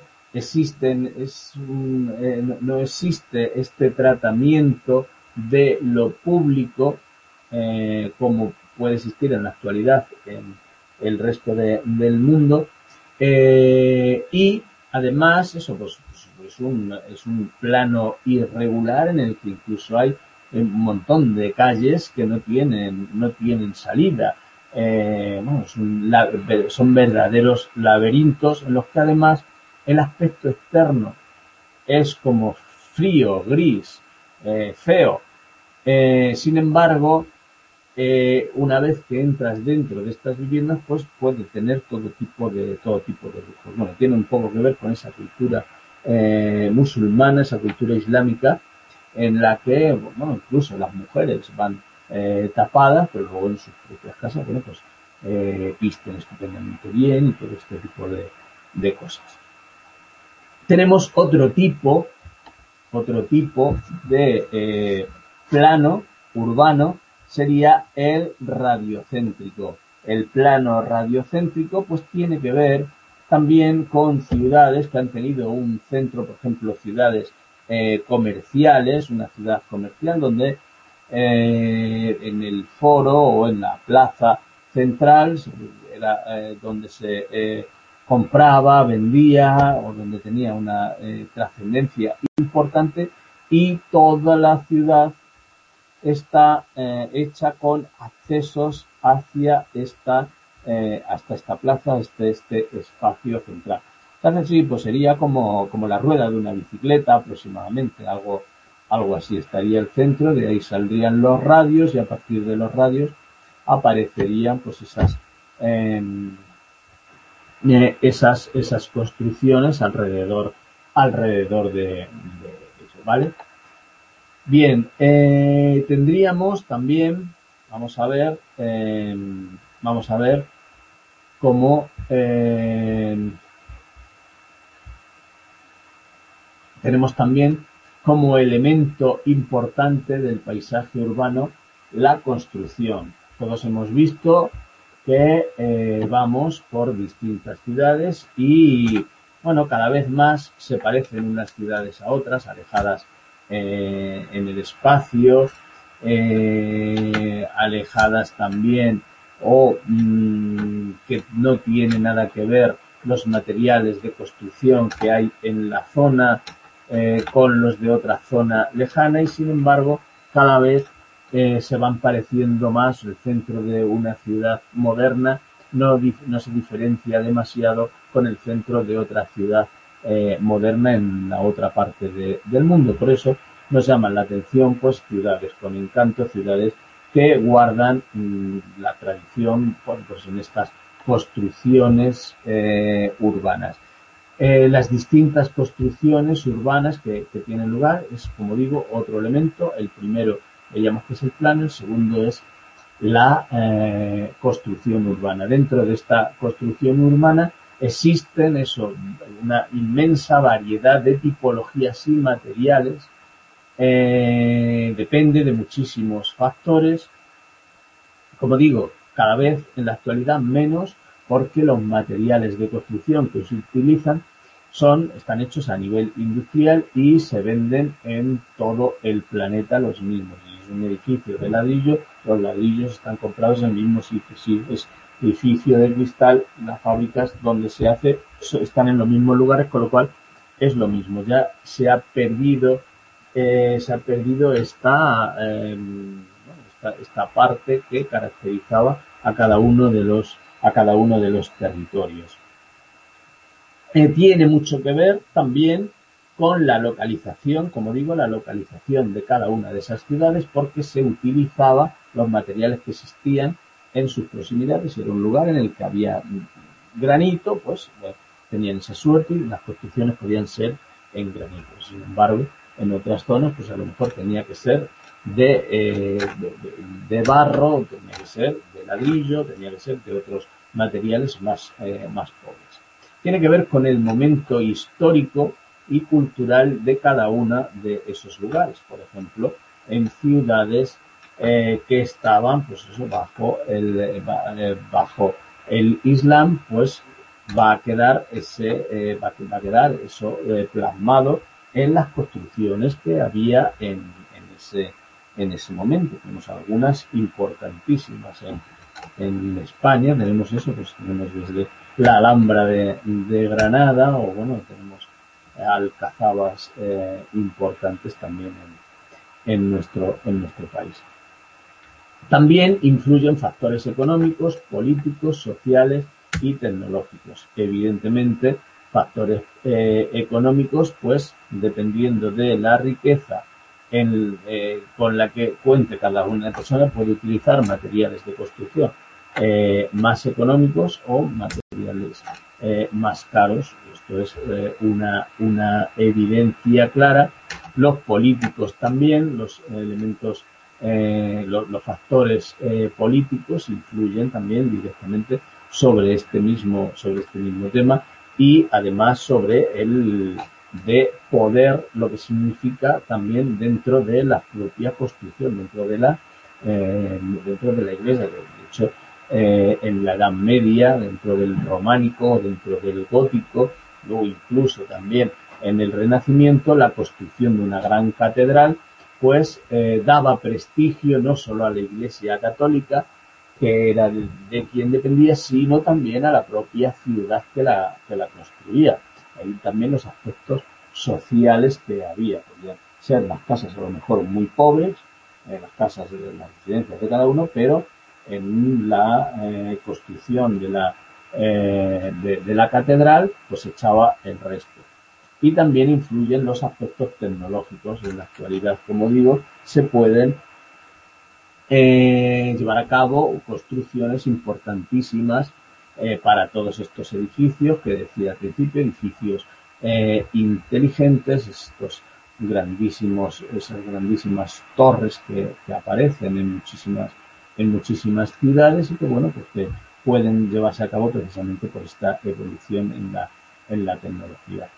no existe este tratamiento de lo público como puede existir en la actualidad en el resto del mundo, y además eso pues es un plano irregular en el que incluso hay un montón de calles que no tienen salida. Bueno, son verdaderos laberintos en los que además el aspecto externo es como frío, gris, feo. Sin embargo, una vez que entras dentro de estas viviendas, pues puede tener todo tipo de lujos. Bueno, tiene un poco que ver con esa cultura musulmana, esa cultura islámica, en la que, bueno, incluso las mujeres van tapadas, pero luego en sus propias casas, bueno, pues visten estupendamente bien y todo este tipo de cosas. Tenemos otro tipo de plano urbano, sería el radiocéntrico. El plano radiocéntrico pues tiene que ver también con ciudades que han tenido un centro, por ejemplo, ciudades comerciales, una ciudad comercial donde en el foro o en la plaza central, era donde se compraba, vendía o donde tenía una trascendencia importante, y toda la ciudad está hecha con accesos hacia hasta esta plaza, este espacio central. Entonces sí, pues sería como la rueda de una bicicleta aproximadamente, algo así. Estaría el centro, de ahí saldrían los radios, y a partir de los radios aparecerían pues esas construcciones alrededor de eso, ¿vale? Bien, tendríamos también, vamos a ver cómo tenemos también como elemento importante del paisaje urbano la construcción. Todos hemos visto que vamos por distintas ciudades y, bueno, cada vez más se parecen unas ciudades a otras, alejadas en el espacio, alejadas también o que no tiene nada que ver los materiales de construcción que hay en la zona con los de otra zona lejana, y sin embargo cada vez se van pareciendo más. El centro de una ciudad moderna no se diferencia demasiado con el centro de otra ciudad moderna en la otra parte del mundo. Por eso nos llaman la atención pues ciudades con encanto, ciudades que guardan la tradición pues en estas construcciones urbanas. Las distintas construcciones urbanas que tienen lugar es, como digo, otro elemento. El primero veíamos que es el plano, el segundo es la construcción urbana. Dentro de esta construcción urbana existen una inmensa variedad de tipologías y materiales. Depende de muchísimos factores. Como digo, cada vez en la actualidad menos, porque los materiales de construcción que se utilizan están hechos a nivel industrial y se venden en todo el planeta los mismos. Si es un edificio de ladrillo, los ladrillos están comprados en el mismo sitio. Si es edificio de cristal, las fábricas donde se hace están en los mismos lugares, con lo cual es lo mismo. Ya se ha perdido esta parte que caracterizaba a cada uno de los territorios. Tiene mucho que ver también con la localización, como digo, la localización de cada una de esas ciudades, porque se utilizaban los materiales que existían en sus proximidades. Si era un lugar en el que había granito, pues tenían esa suerte y las construcciones podían ser en granito. Sin embargo, en otras zonas, pues a lo mejor tenía que ser de barro, tenía que ser de ladrillo, tenía que ser de otros materiales más pobres. Tiene que ver con el momento histórico y cultural de cada una de esos lugares. Por ejemplo, en ciudades que estaban, pues eso, bajo el Islam, pues va a quedar eso plasmado en las construcciones que había en ese momento. Tenemos algunas importantísimas en España. Tenemos eso, pues tenemos desde la Alhambra de Granada, o bueno, tenemos alcazabas importantes también en nuestro país. También influyen factores económicos, políticos, sociales y tecnológicos. Evidentemente, factores económicos, pues dependiendo de la riqueza con la que cuente cada una persona, puede utilizar materiales de construcción más económicos o materiales más caros. Esto es una evidencia clara. Los políticos también, los elementos, los factores políticos influyen también directamente sobre este mismo tema, y además sobre el de poder, lo que significa también dentro de la propia construcción, dentro de la iglesia. De hecho, en la Edad Media, dentro del románico, dentro del gótico, luego incluso también en el Renacimiento, la construcción de una gran catedral pues daba prestigio no solo a la Iglesia católica, que era de quien dependía, sino también a la propia ciudad que la construía. Ahí también los aspectos sociales que había. Podían ser las casas a lo mejor muy pobres, las casas de las residencias de cada uno, pero en la construcción de la catedral, pues echaba el resto. Y también influyen los aspectos tecnológicos. En la actualidad, como digo, se pueden llevar a cabo construcciones importantísimas para todos estos edificios que decía al principio, edificios inteligentes, esas grandísimas torres que aparecen en muchísimas ciudades y que, bueno, pues que pueden llevarse a cabo precisamente por esta evolución en la tecnología.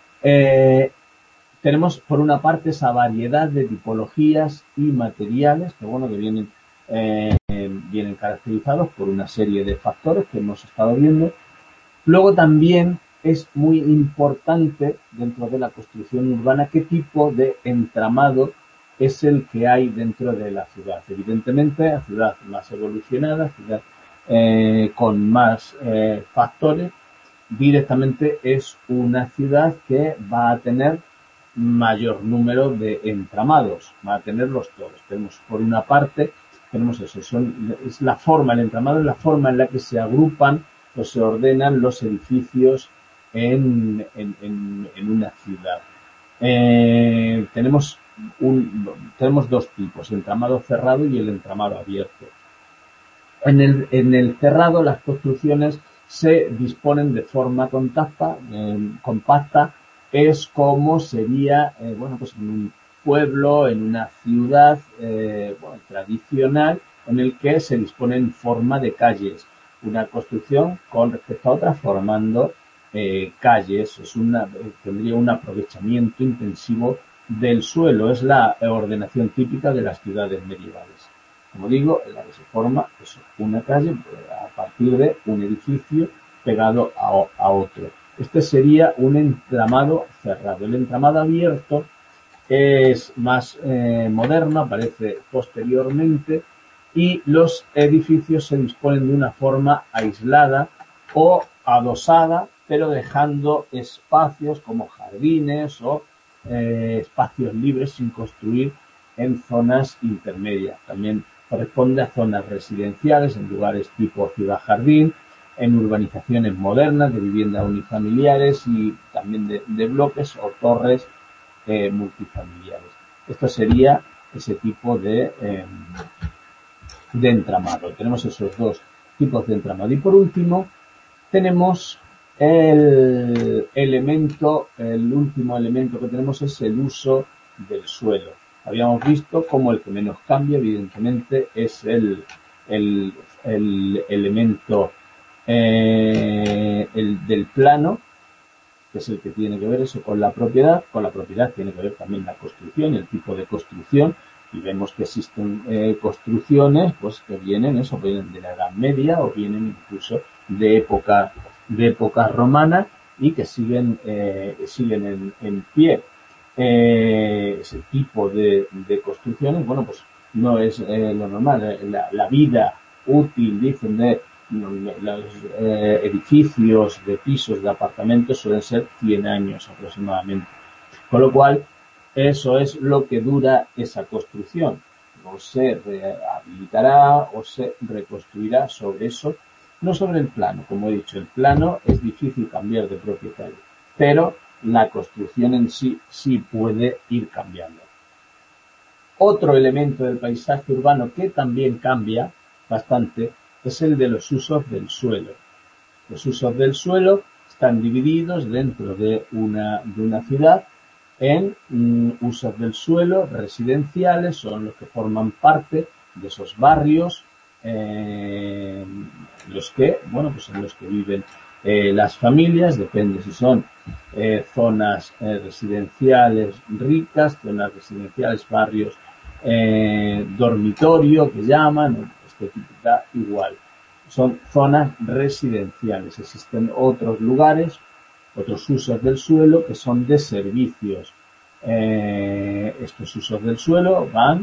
Tenemos por una parte esa variedad de tipologías y materiales que, bueno, que vienen caracterizados por una serie de factores que hemos estado viendo. Luego también es muy importante dentro de la construcción urbana qué tipo de entramado es el que hay dentro de la ciudad. Evidentemente, la ciudad más evolucionada, ciudad con más factores, directamente es una ciudad que va a tener mayor número de entramados, va a tenerlos todos. Tenemos por una parte, tenemos eso, es la forma, el entramado es la forma en la que se agrupan o se ordenan los edificios en una ciudad. Tenemos dos tipos, el entramado cerrado y el entramado abierto. En el cerrado las construcciones se disponen de forma compacta, es como sería, bueno, pues en un pueblo, en una ciudad tradicional, en el que se dispone en forma de calles. Una construcción con respecto a otra formando calles, tendría un aprovechamiento intensivo del suelo, es la ordenación típica de las ciudades medievales. Como digo, en la que se forma es una calle a partir de un edificio pegado a otro. Este sería un entramado cerrado. El entramado abierto es más moderno, aparece posteriormente y los edificios se disponen de una forma aislada o adosada, pero dejando espacios como jardines o espacios libres sin construir en zonas intermedias. También corresponde a zonas residenciales, en lugares tipo ciudad jardín, en urbanizaciones modernas de viviendas unifamiliares y también de bloques o torres multifamiliares. Esto sería ese tipo de entramado. Tenemos esos dos tipos de entramado. Y por último, tenemos el último elemento que tenemos es el uso del suelo. Habíamos visto cómo el que menos cambia, evidentemente, es el elemento del plano, que es el que tiene que ver eso con la propiedad. Con la propiedad tiene que ver también la construcción, el tipo de construcción, y vemos que existen construcciones pues que vienen de la Edad Media o vienen incluso de época romana y que siguen en pie. Ese tipo de construcciones, bueno, pues no es lo normal. La vida útil, dicen, de los edificios de pisos, de apartamentos suelen ser 100 años aproximadamente. Con lo cual, eso es lo que dura esa construcción. O se rehabilitará o se reconstruirá sobre eso, no sobre el plano. Como he dicho, el plano es difícil cambiar de propietario, pero la construcción en sí puede ir cambiando. Otro elemento del paisaje urbano que también cambia bastante es el de los usos del suelo. Los usos del suelo están divididos dentro de una ciudad en usos del suelo residenciales, son los que forman parte de esos barrios en los que viven las familias. Depende si son zonas residenciales ricas, zonas residenciales, barrios dormitorio que llaman, este tipo da igual. Son zonas residenciales. Existen otros lugares, otros usos del suelo que son de servicios. Estos usos del suelo van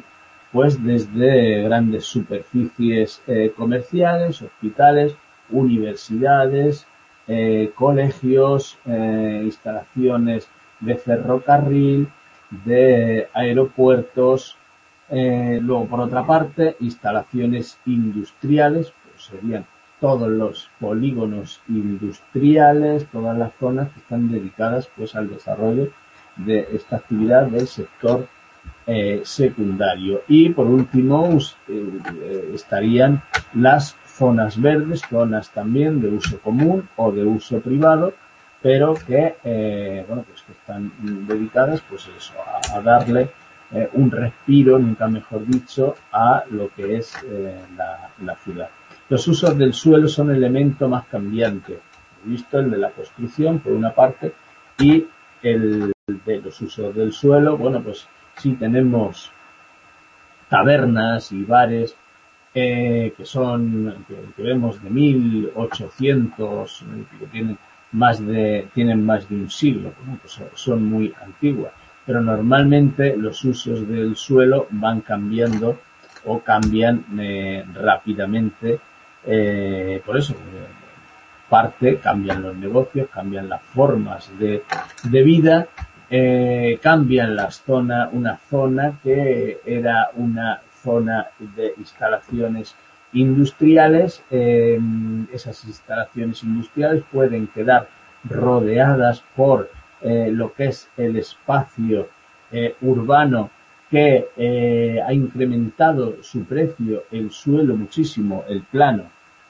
pues desde grandes superficies comerciales, hospitales, universidades, colegios, instalaciones de ferrocarril, de aeropuertos, luego por otra parte instalaciones industriales, pues serían todos los polígonos industriales, todas las zonas que están dedicadas pues al desarrollo de esta actividad del sector secundario. Y por último estarían las zonas verdes, zonas también de uso común o de uso privado, pero que pues que están dedicadas pues eso, a darle un respiro, nunca mejor dicho, a lo que es la ciudad. Los usos del suelo son el elemento más cambiante. He visto el de la construcción por una parte y el de los usos del suelo. Bueno, pues sí tenemos tabernas y bares que vemos de 1800, que tienen más de un siglo, bueno, pues son muy antiguas, pero normalmente los usos del suelo van cambiando o cambian rápidamente, por eso cambian los negocios, cambian las formas de vida, cambian las zonas, una zona que era una zona de instalaciones industriales, esas instalaciones industriales pueden quedar rodeadas por lo que es el espacio urbano que ha incrementado su precio, el suelo muchísimo, el plano,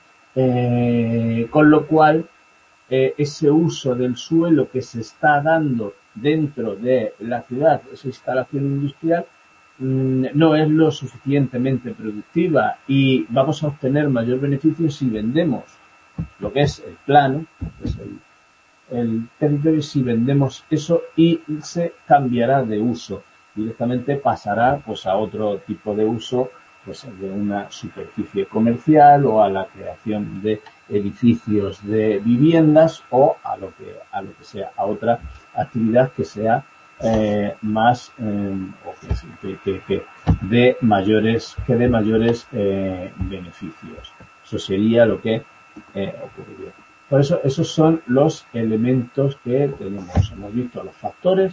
con lo cual ese uso del suelo que se está dando dentro de la ciudad, esa instalación industrial, no es lo suficientemente productiva y vamos a obtener mayor beneficio si vendemos lo que es el plano, pues el territorio, si vendemos eso y se cambiará de uso. Directamente pasará pues a otro tipo de uso, pues de una superficie comercial o a la creación de edificios de viviendas o a lo que sea, a otra actividad que sea más que dé mayores beneficios. Eso sería lo que ocurriría. Por eso esos son los elementos que tenemos. Hemos visto los factores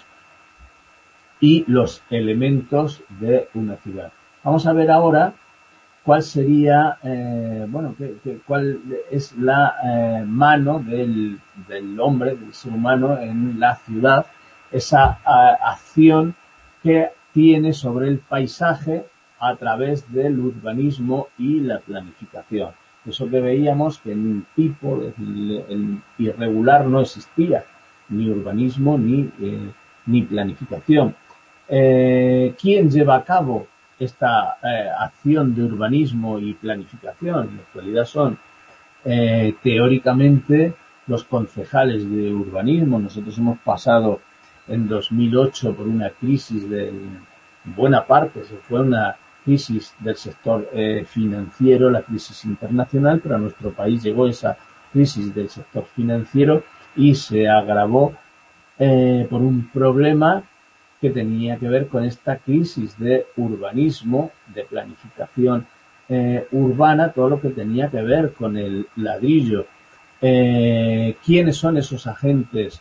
y los elementos de una ciudad. Vamos a ver ahora cuál sería, cuál es la mano del hombre, del ser humano en la ciudad, esa acción que tiene sobre el paisaje a través del urbanismo y la planificación. Eso que veíamos que en un tipo el irregular no existía, ni urbanismo ni planificación. ¿Quién lleva a cabo esta acción de urbanismo y planificación? En la actualidad son teóricamente los concejales de urbanismo. Nosotros hemos pasado en 2008 por una crisis buena parte, fue una crisis del sector financiero, la crisis internacional, pero a nuestro país llegó esa crisis del sector financiero y se agravó por un problema que tenía que ver con esta crisis de urbanismo, de planificación urbana, todo lo que tenía que ver con el ladrillo. ¿Quiénes son esos agentes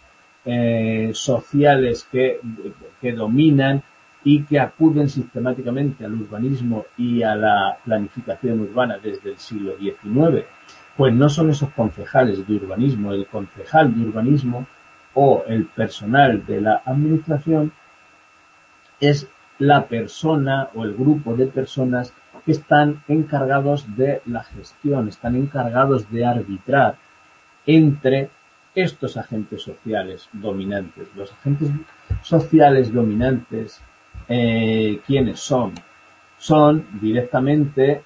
sociales que dominan y que acuden sistemáticamente al urbanismo y a la planificación urbana desde el siglo XIX? Pues no son esos concejales de urbanismo. El concejal de urbanismo o el personal de la administración es la persona o el grupo de personas que están encargados de la gestión, están encargados de arbitrar entre estos agentes sociales dominantes. Los agentes sociales dominantes, ¿quiénes son? Son directamente,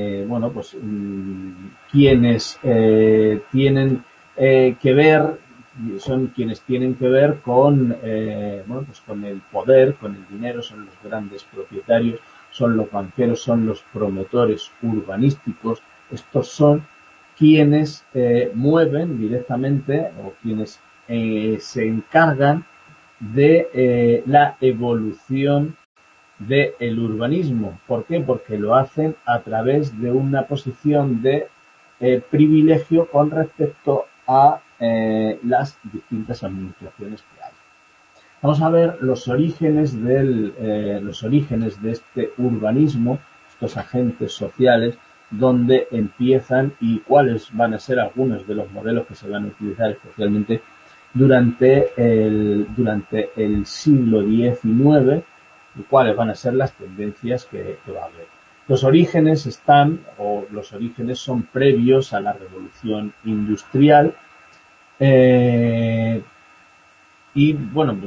quienes tienen que ver, son quienes tienen que ver con, con el poder, con el dinero, son los grandes propietarios, son los banqueros, son los promotores urbanísticos. Estos son quienes mueven directamente o quienes se encargan de la evolución del urbanismo. ¿Por qué? Porque lo hacen a través de una posición de privilegio con respecto a las distintas administraciones que hay. Vamos a ver los orígenes de este urbanismo, estos agentes sociales, donde empiezan y cuáles van a ser algunos de los modelos que se van a utilizar especialmente durante el siglo XIX y cuáles van a ser las tendencias que va a haber. Los orígenes son previos a la Revolución Industrial, y bueno,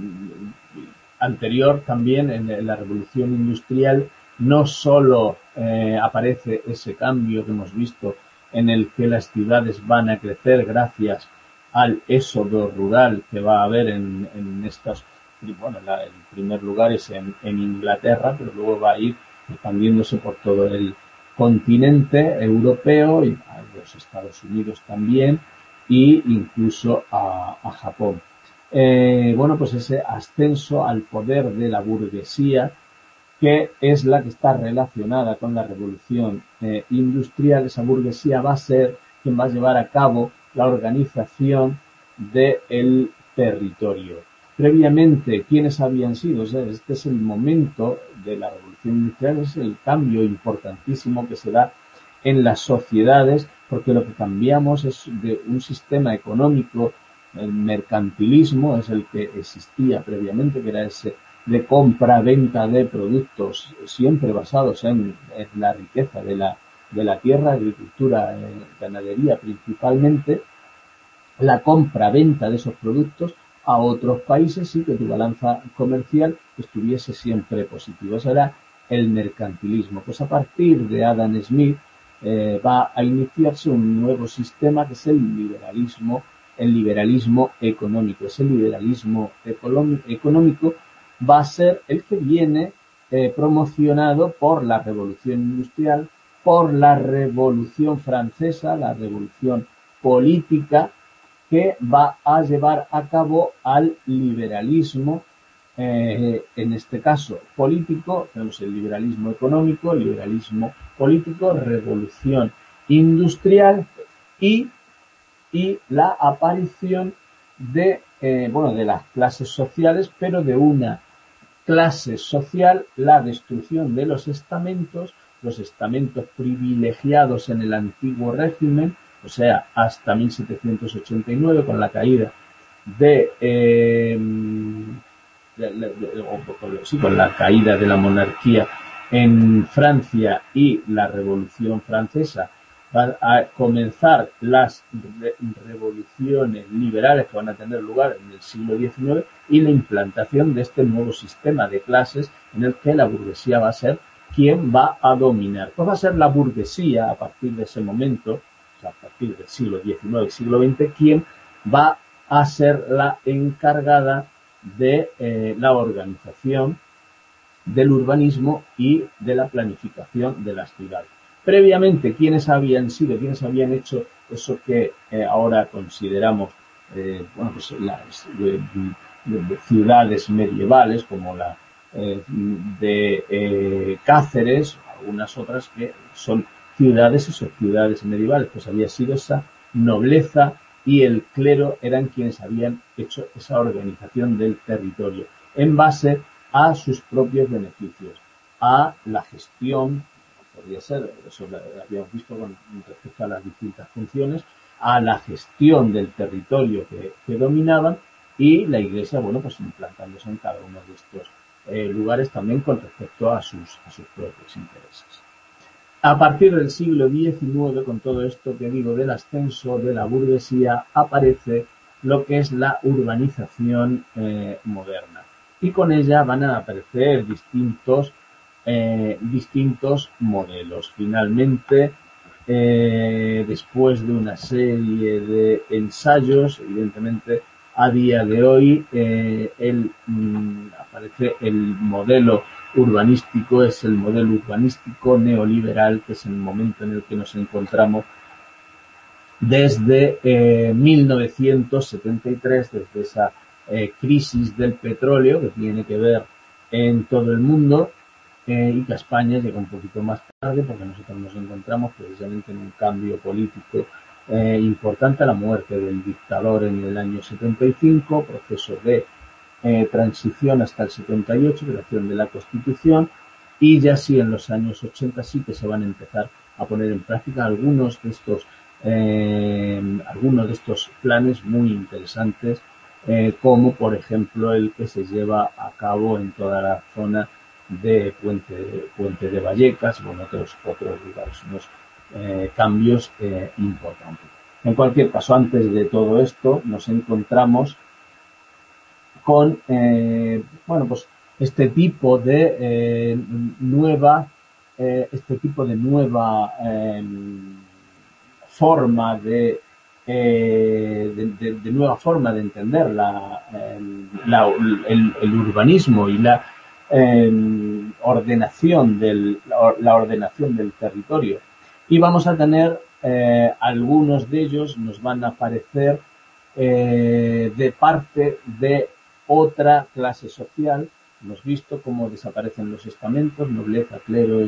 anterior también en la Revolución Industrial no solo aparece ese cambio que hemos visto en el que las ciudades van a crecer gracias al éxodo rural que va a haber en estos, bueno, en primer lugar es en Inglaterra, pero luego va a ir expandiéndose por todo el continente europeo y a los Estados Unidos también, e incluso a Japón. Bueno, pues ese ascenso al poder de la burguesía, que es la que está relacionada con la revolución industrial. Esa burguesía va a ser quien va a llevar a cabo la organización del territorio. Previamente, ¿quiénes habían sido? O sea, este es el momento de la revolución industrial, es el cambio importantísimo que se da en las sociedades, porque lo que cambiamos es de un sistema económico. El mercantilismo es el que existía previamente, que era ese de compra-venta de productos siempre basados en la riqueza de la tierra, agricultura, ganadería principalmente, la compra-venta de esos productos a otros países y que tu balanza comercial estuviese siempre positiva. Eso era el mercantilismo. Pues a partir de Adam Smith va a iniciarse un nuevo sistema que es el liberalismo económico. Ese liberalismo económico va a ser el que viene promocionado por la Revolución Industrial, por la Revolución Francesa, la Revolución Política, que va a llevar a cabo al liberalismo, en este caso político. Tenemos el liberalismo económico, el liberalismo político, revolución industrial y la aparición de las clases sociales, pero de una clase social, la destrucción de los estamentos privilegiados en el antiguo régimen, o sea, hasta 1789, con la caída con la caída de la monarquía en Francia y la Revolución Francesa. Van a comenzar las revoluciones liberales que van a tener lugar en el siglo XIX y la implantación de este nuevo sistema de clases en el que la burguesía va a ser quien va a dominar. Pues va a ser la burguesía a partir de ese momento, o sea, a partir del siglo XIX y siglo XX, quien va a ser la encargada de la organización del urbanismo y de la planificación de las ciudades. Previamente, ¿quiénes habían hecho eso que ahora consideramos las ciudades medievales, como la de Cáceres, algunas otras que son ciudades medievales? Pues había sido esa nobleza y el clero eran quienes habían hecho esa organización del territorio en base a sus propios beneficios, a la gestión, podría ser, eso lo habíamos visto con respecto a las distintas funciones, a la gestión del territorio que dominaban, y la Iglesia, bueno, pues implantándose en cada uno de estos lugares también con respecto a sus propios intereses. A partir del siglo XIX, con todo esto que digo del ascenso de la burguesía, aparece lo que es la urbanización moderna. Y con ella van a aparecer distintos modelos. Finalmente, después de una serie de ensayos, evidentemente, a día de hoy aparece el modelo urbanístico, es el modelo urbanístico neoliberal, que es el momento en el que nos encontramos desde 1973, desde esa crisis del petróleo, que tiene que ver en todo el mundo, y que a España llega un poquito más tarde porque nosotros nos encontramos precisamente en un cambio político importante, la muerte del dictador en el año 75, proceso de transición hasta el 78, creación de la Constitución, y ya sí en los años 80 sí que se van a empezar a poner en práctica algunos de estos planes muy interesantes, como por ejemplo el que se lleva a cabo en toda la zona de Puente de Vallecas, bueno, otros lugares, unos cambios importantes. En cualquier caso, antes de todo esto, nos encontramos con, bueno, pues este tipo de nueva forma de nueva forma de entender el urbanismo y la ordenación del territorio. Y vamos a tener algunos de ellos nos van a aparecer de parte de otra clase social. Hemos visto cómo desaparecen los estamentos, nobleza, clero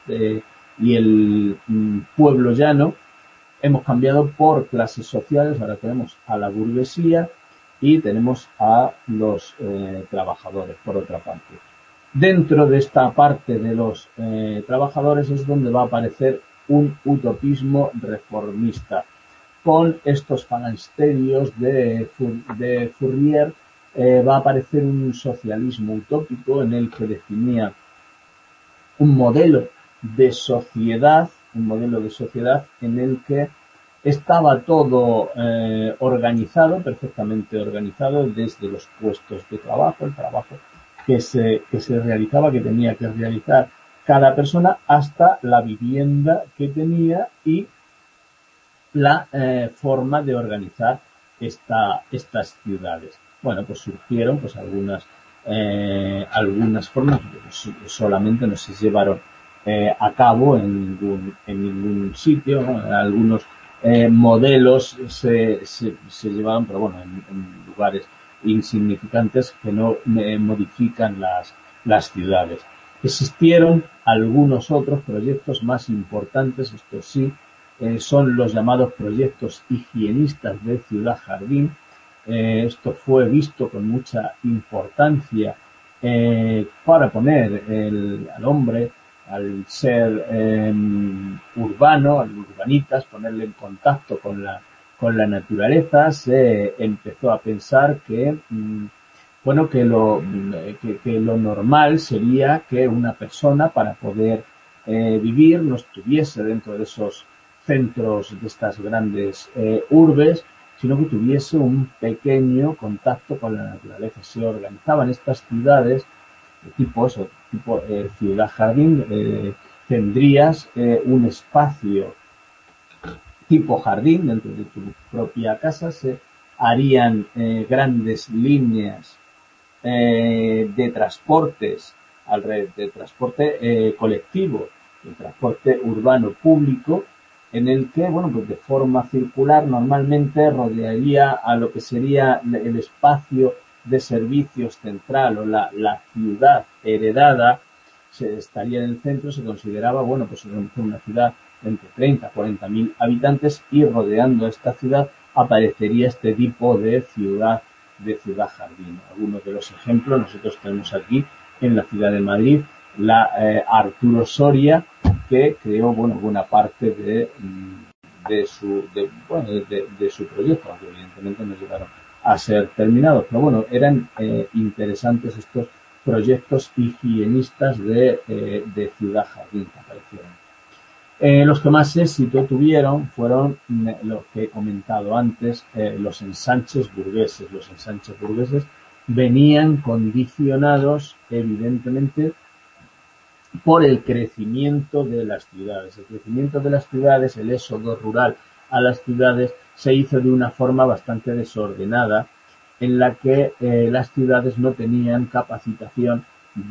y el pueblo llano. Hemos cambiado por clases sociales, ahora tenemos a la burguesía y tenemos a los trabajadores, por otra parte. Dentro de esta parte de los trabajadores es donde va a aparecer un utopismo reformista, con estos falansterios de Fourier. Va a aparecer un socialismo utópico en el que definía un modelo de sociedad en el que estaba todo organizado, perfectamente organizado, desde los puestos de trabajo, el trabajo que se realizaba, que tenía que realizar cada persona, hasta la vivienda que tenía y la forma de organizar estas ciudades. Bueno, pues surgieron pues algunas formas, pues, solamente no se llevaron a cabo en ningún sitio, ¿no? Algunos modelos se llevaron, pero bueno, en lugares insignificantes que no modifican las ciudades. Existieron algunos otros proyectos más importantes, estos sí, son los llamados proyectos higienistas de Ciudad Jardín. Esto fue visto con mucha importancia para poner al hombre, al ser urbano, al urbanitas, ponerle en contacto con la naturaleza. Se empezó a pensar que bueno, que lo normal sería que una persona, para poder vivir, no estuviese dentro de esos centros de estas grandes urbes, sino que tuviese un pequeño contacto con la naturaleza. Se organizaban estas ciudades tipo ciudad jardín. Tendrías un espacio tipo jardín dentro de tu propia casa. Se harían grandes líneas de transportes, de transporte colectivo, de transporte urbano público, en el que, bueno, pues de forma circular normalmente rodearía a lo que sería el espacio de servicios central o la ciudad heredada. Se estaría en el centro, se consideraba, bueno, pues una ciudad de entre 30 a 40 mil habitantes, y rodeando esta ciudad aparecería este tipo de ciudad jardín. Algunos de los ejemplos nosotros tenemos aquí en la ciudad de Madrid, la Arturo Soria, que creó, bueno, buena parte de su proyecto, aunque evidentemente no llegaron a ser terminados. Pero bueno, eran interesantes estos proyectos higienistas de ciudad jardín que aparecieron. Los que más éxito tuvieron fueron los que he comentado antes, los ensanches burgueses. Los ensanches burgueses venían condicionados, evidentemente, por el crecimiento de las ciudades. El crecimiento de las ciudades, el éxodo rural a las ciudades, se hizo de una forma bastante desordenada, en la que las ciudades no tenían capacitación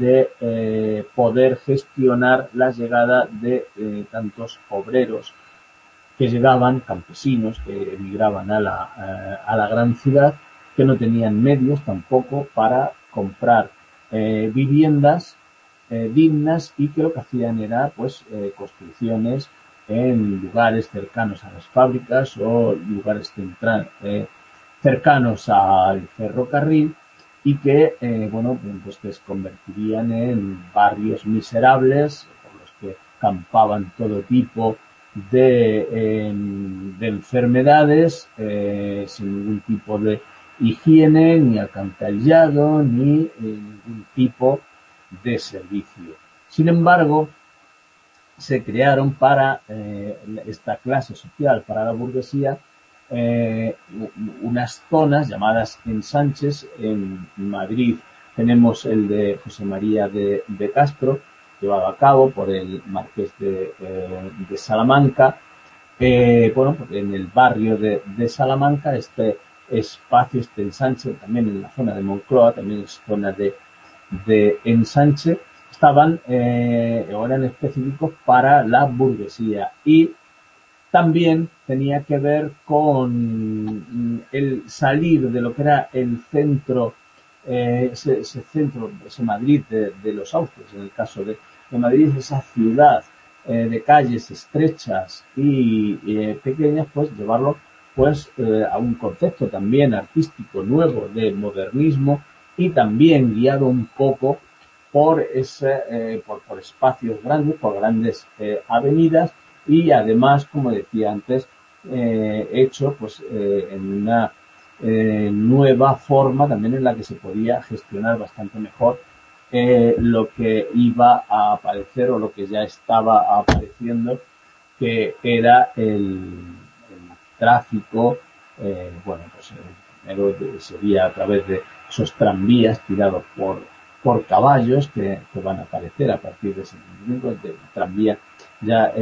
de poder gestionar la llegada de tantos obreros que llegaban, campesinos que emigraban a la gran ciudad, que no tenían medios tampoco para comprar viviendas dignas, y que lo que hacían era pues construcciones en lugares cercanos a las fábricas o lugares cercanos al ferrocarril, y que bueno, pues que se convertirían en barrios miserables por los que campaban todo tipo de enfermedades, sin ningún tipo de higiene, ni alcantarillado, ni ningún tipo de servicio. Sin embargo, se crearon para esta clase social, para la burguesía, unas zonas llamadas ensanches. En Madrid tenemos el de José María de Castro, llevado a cabo por el marqués de Salamanca. Bueno, en el barrio de Salamanca, este espacio, este ensanche, también en la zona de Moncloa, también es zona de ensanche, estaban o eran específicos para la burguesía, y también tenía que ver con el salir de lo que era el centro, ese centro, ese Madrid de los Austrias, en el caso de Madrid, esa ciudad de calles estrechas y pequeñas, pues llevarlo pues a un concepto también artístico nuevo de modernismo, y también guiado un poco por por espacios grandes, por grandes avenidas, y además, como decía antes, hecho pues en una nueva forma también en la que se podía gestionar bastante mejor lo que iba a aparecer, o lo que ya estaba apareciendo, que era el tráfico. Bueno, pues primero sería a través de esos tranvías tirados por caballos que van a aparecer a partir de ese momento. El tranvía ya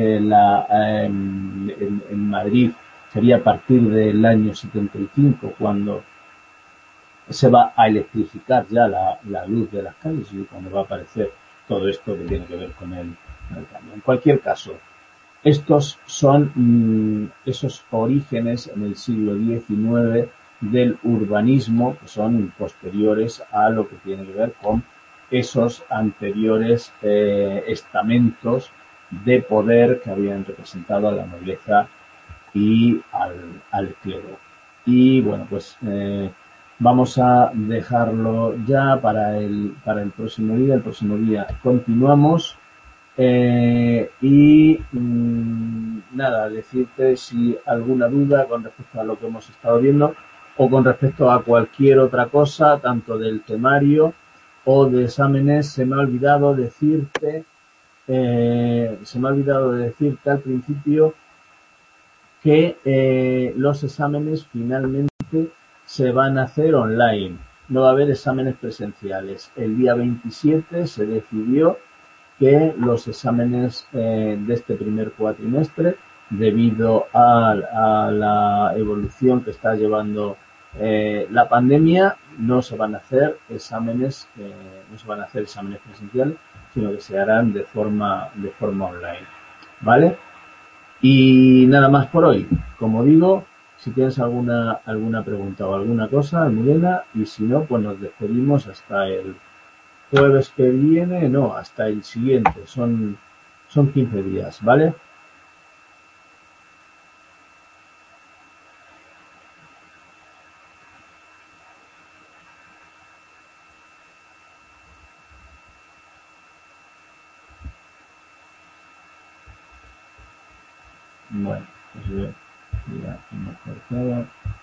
en Madrid sería a partir del año 75, cuando se va a electrificar ya la luz de las calles, y cuando va a aparecer todo esto que tiene que ver con el cambio. En cualquier caso, estos son esos orígenes en el siglo XIX del urbanismo, que son posteriores a lo que tiene que ver con esos anteriores estamentos de poder que habían representado a la nobleza y al clero. Y bueno, pues vamos a dejarlo ya para el próximo día. El próximo día continuamos. Nada, decirte si alguna duda con respecto a lo que hemos estado viendo, o con respecto a cualquier otra cosa, tanto del temario o de exámenes. Se me ha olvidado decirte al principio que los exámenes finalmente se van a hacer online. No va a haber exámenes presenciales. El día 27 se decidió que los exámenes de este primer cuatrimestre, debido a la evolución que está llevando la pandemia, no se van a hacer exámenes presenciales, sino que se harán de forma online. ¿Vale? Y nada más por hoy. Como digo, si tienes alguna pregunta o alguna cosa, Almudena, y si no, pues nos despedimos hasta el jueves que viene, no, hasta el siguiente. Son 15 días, ¿vale? Bueno, pues ya hemos cortado.